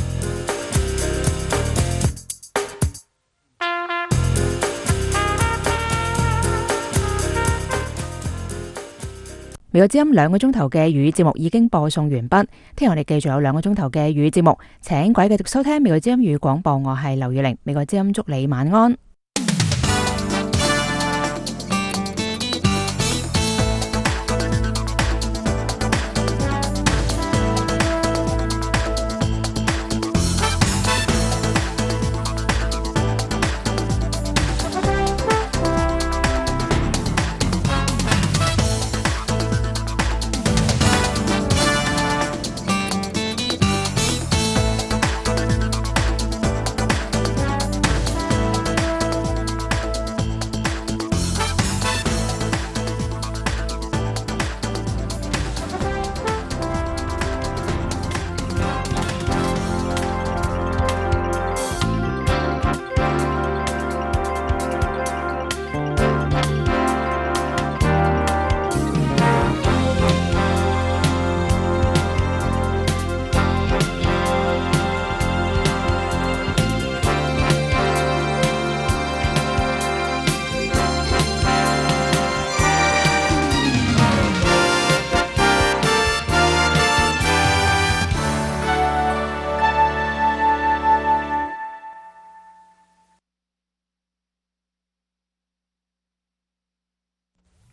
美國之音兩個鐘頭嘅粵語節目已經播送完畢，聽日我哋繼續有兩個鐘頭嘅粵語節目，請各位繼續收聽美國之音粵語廣播，我係劉月玲，美國之音祝你晚安。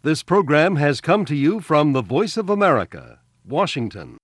This program has come to you from the Voice of America, Washington.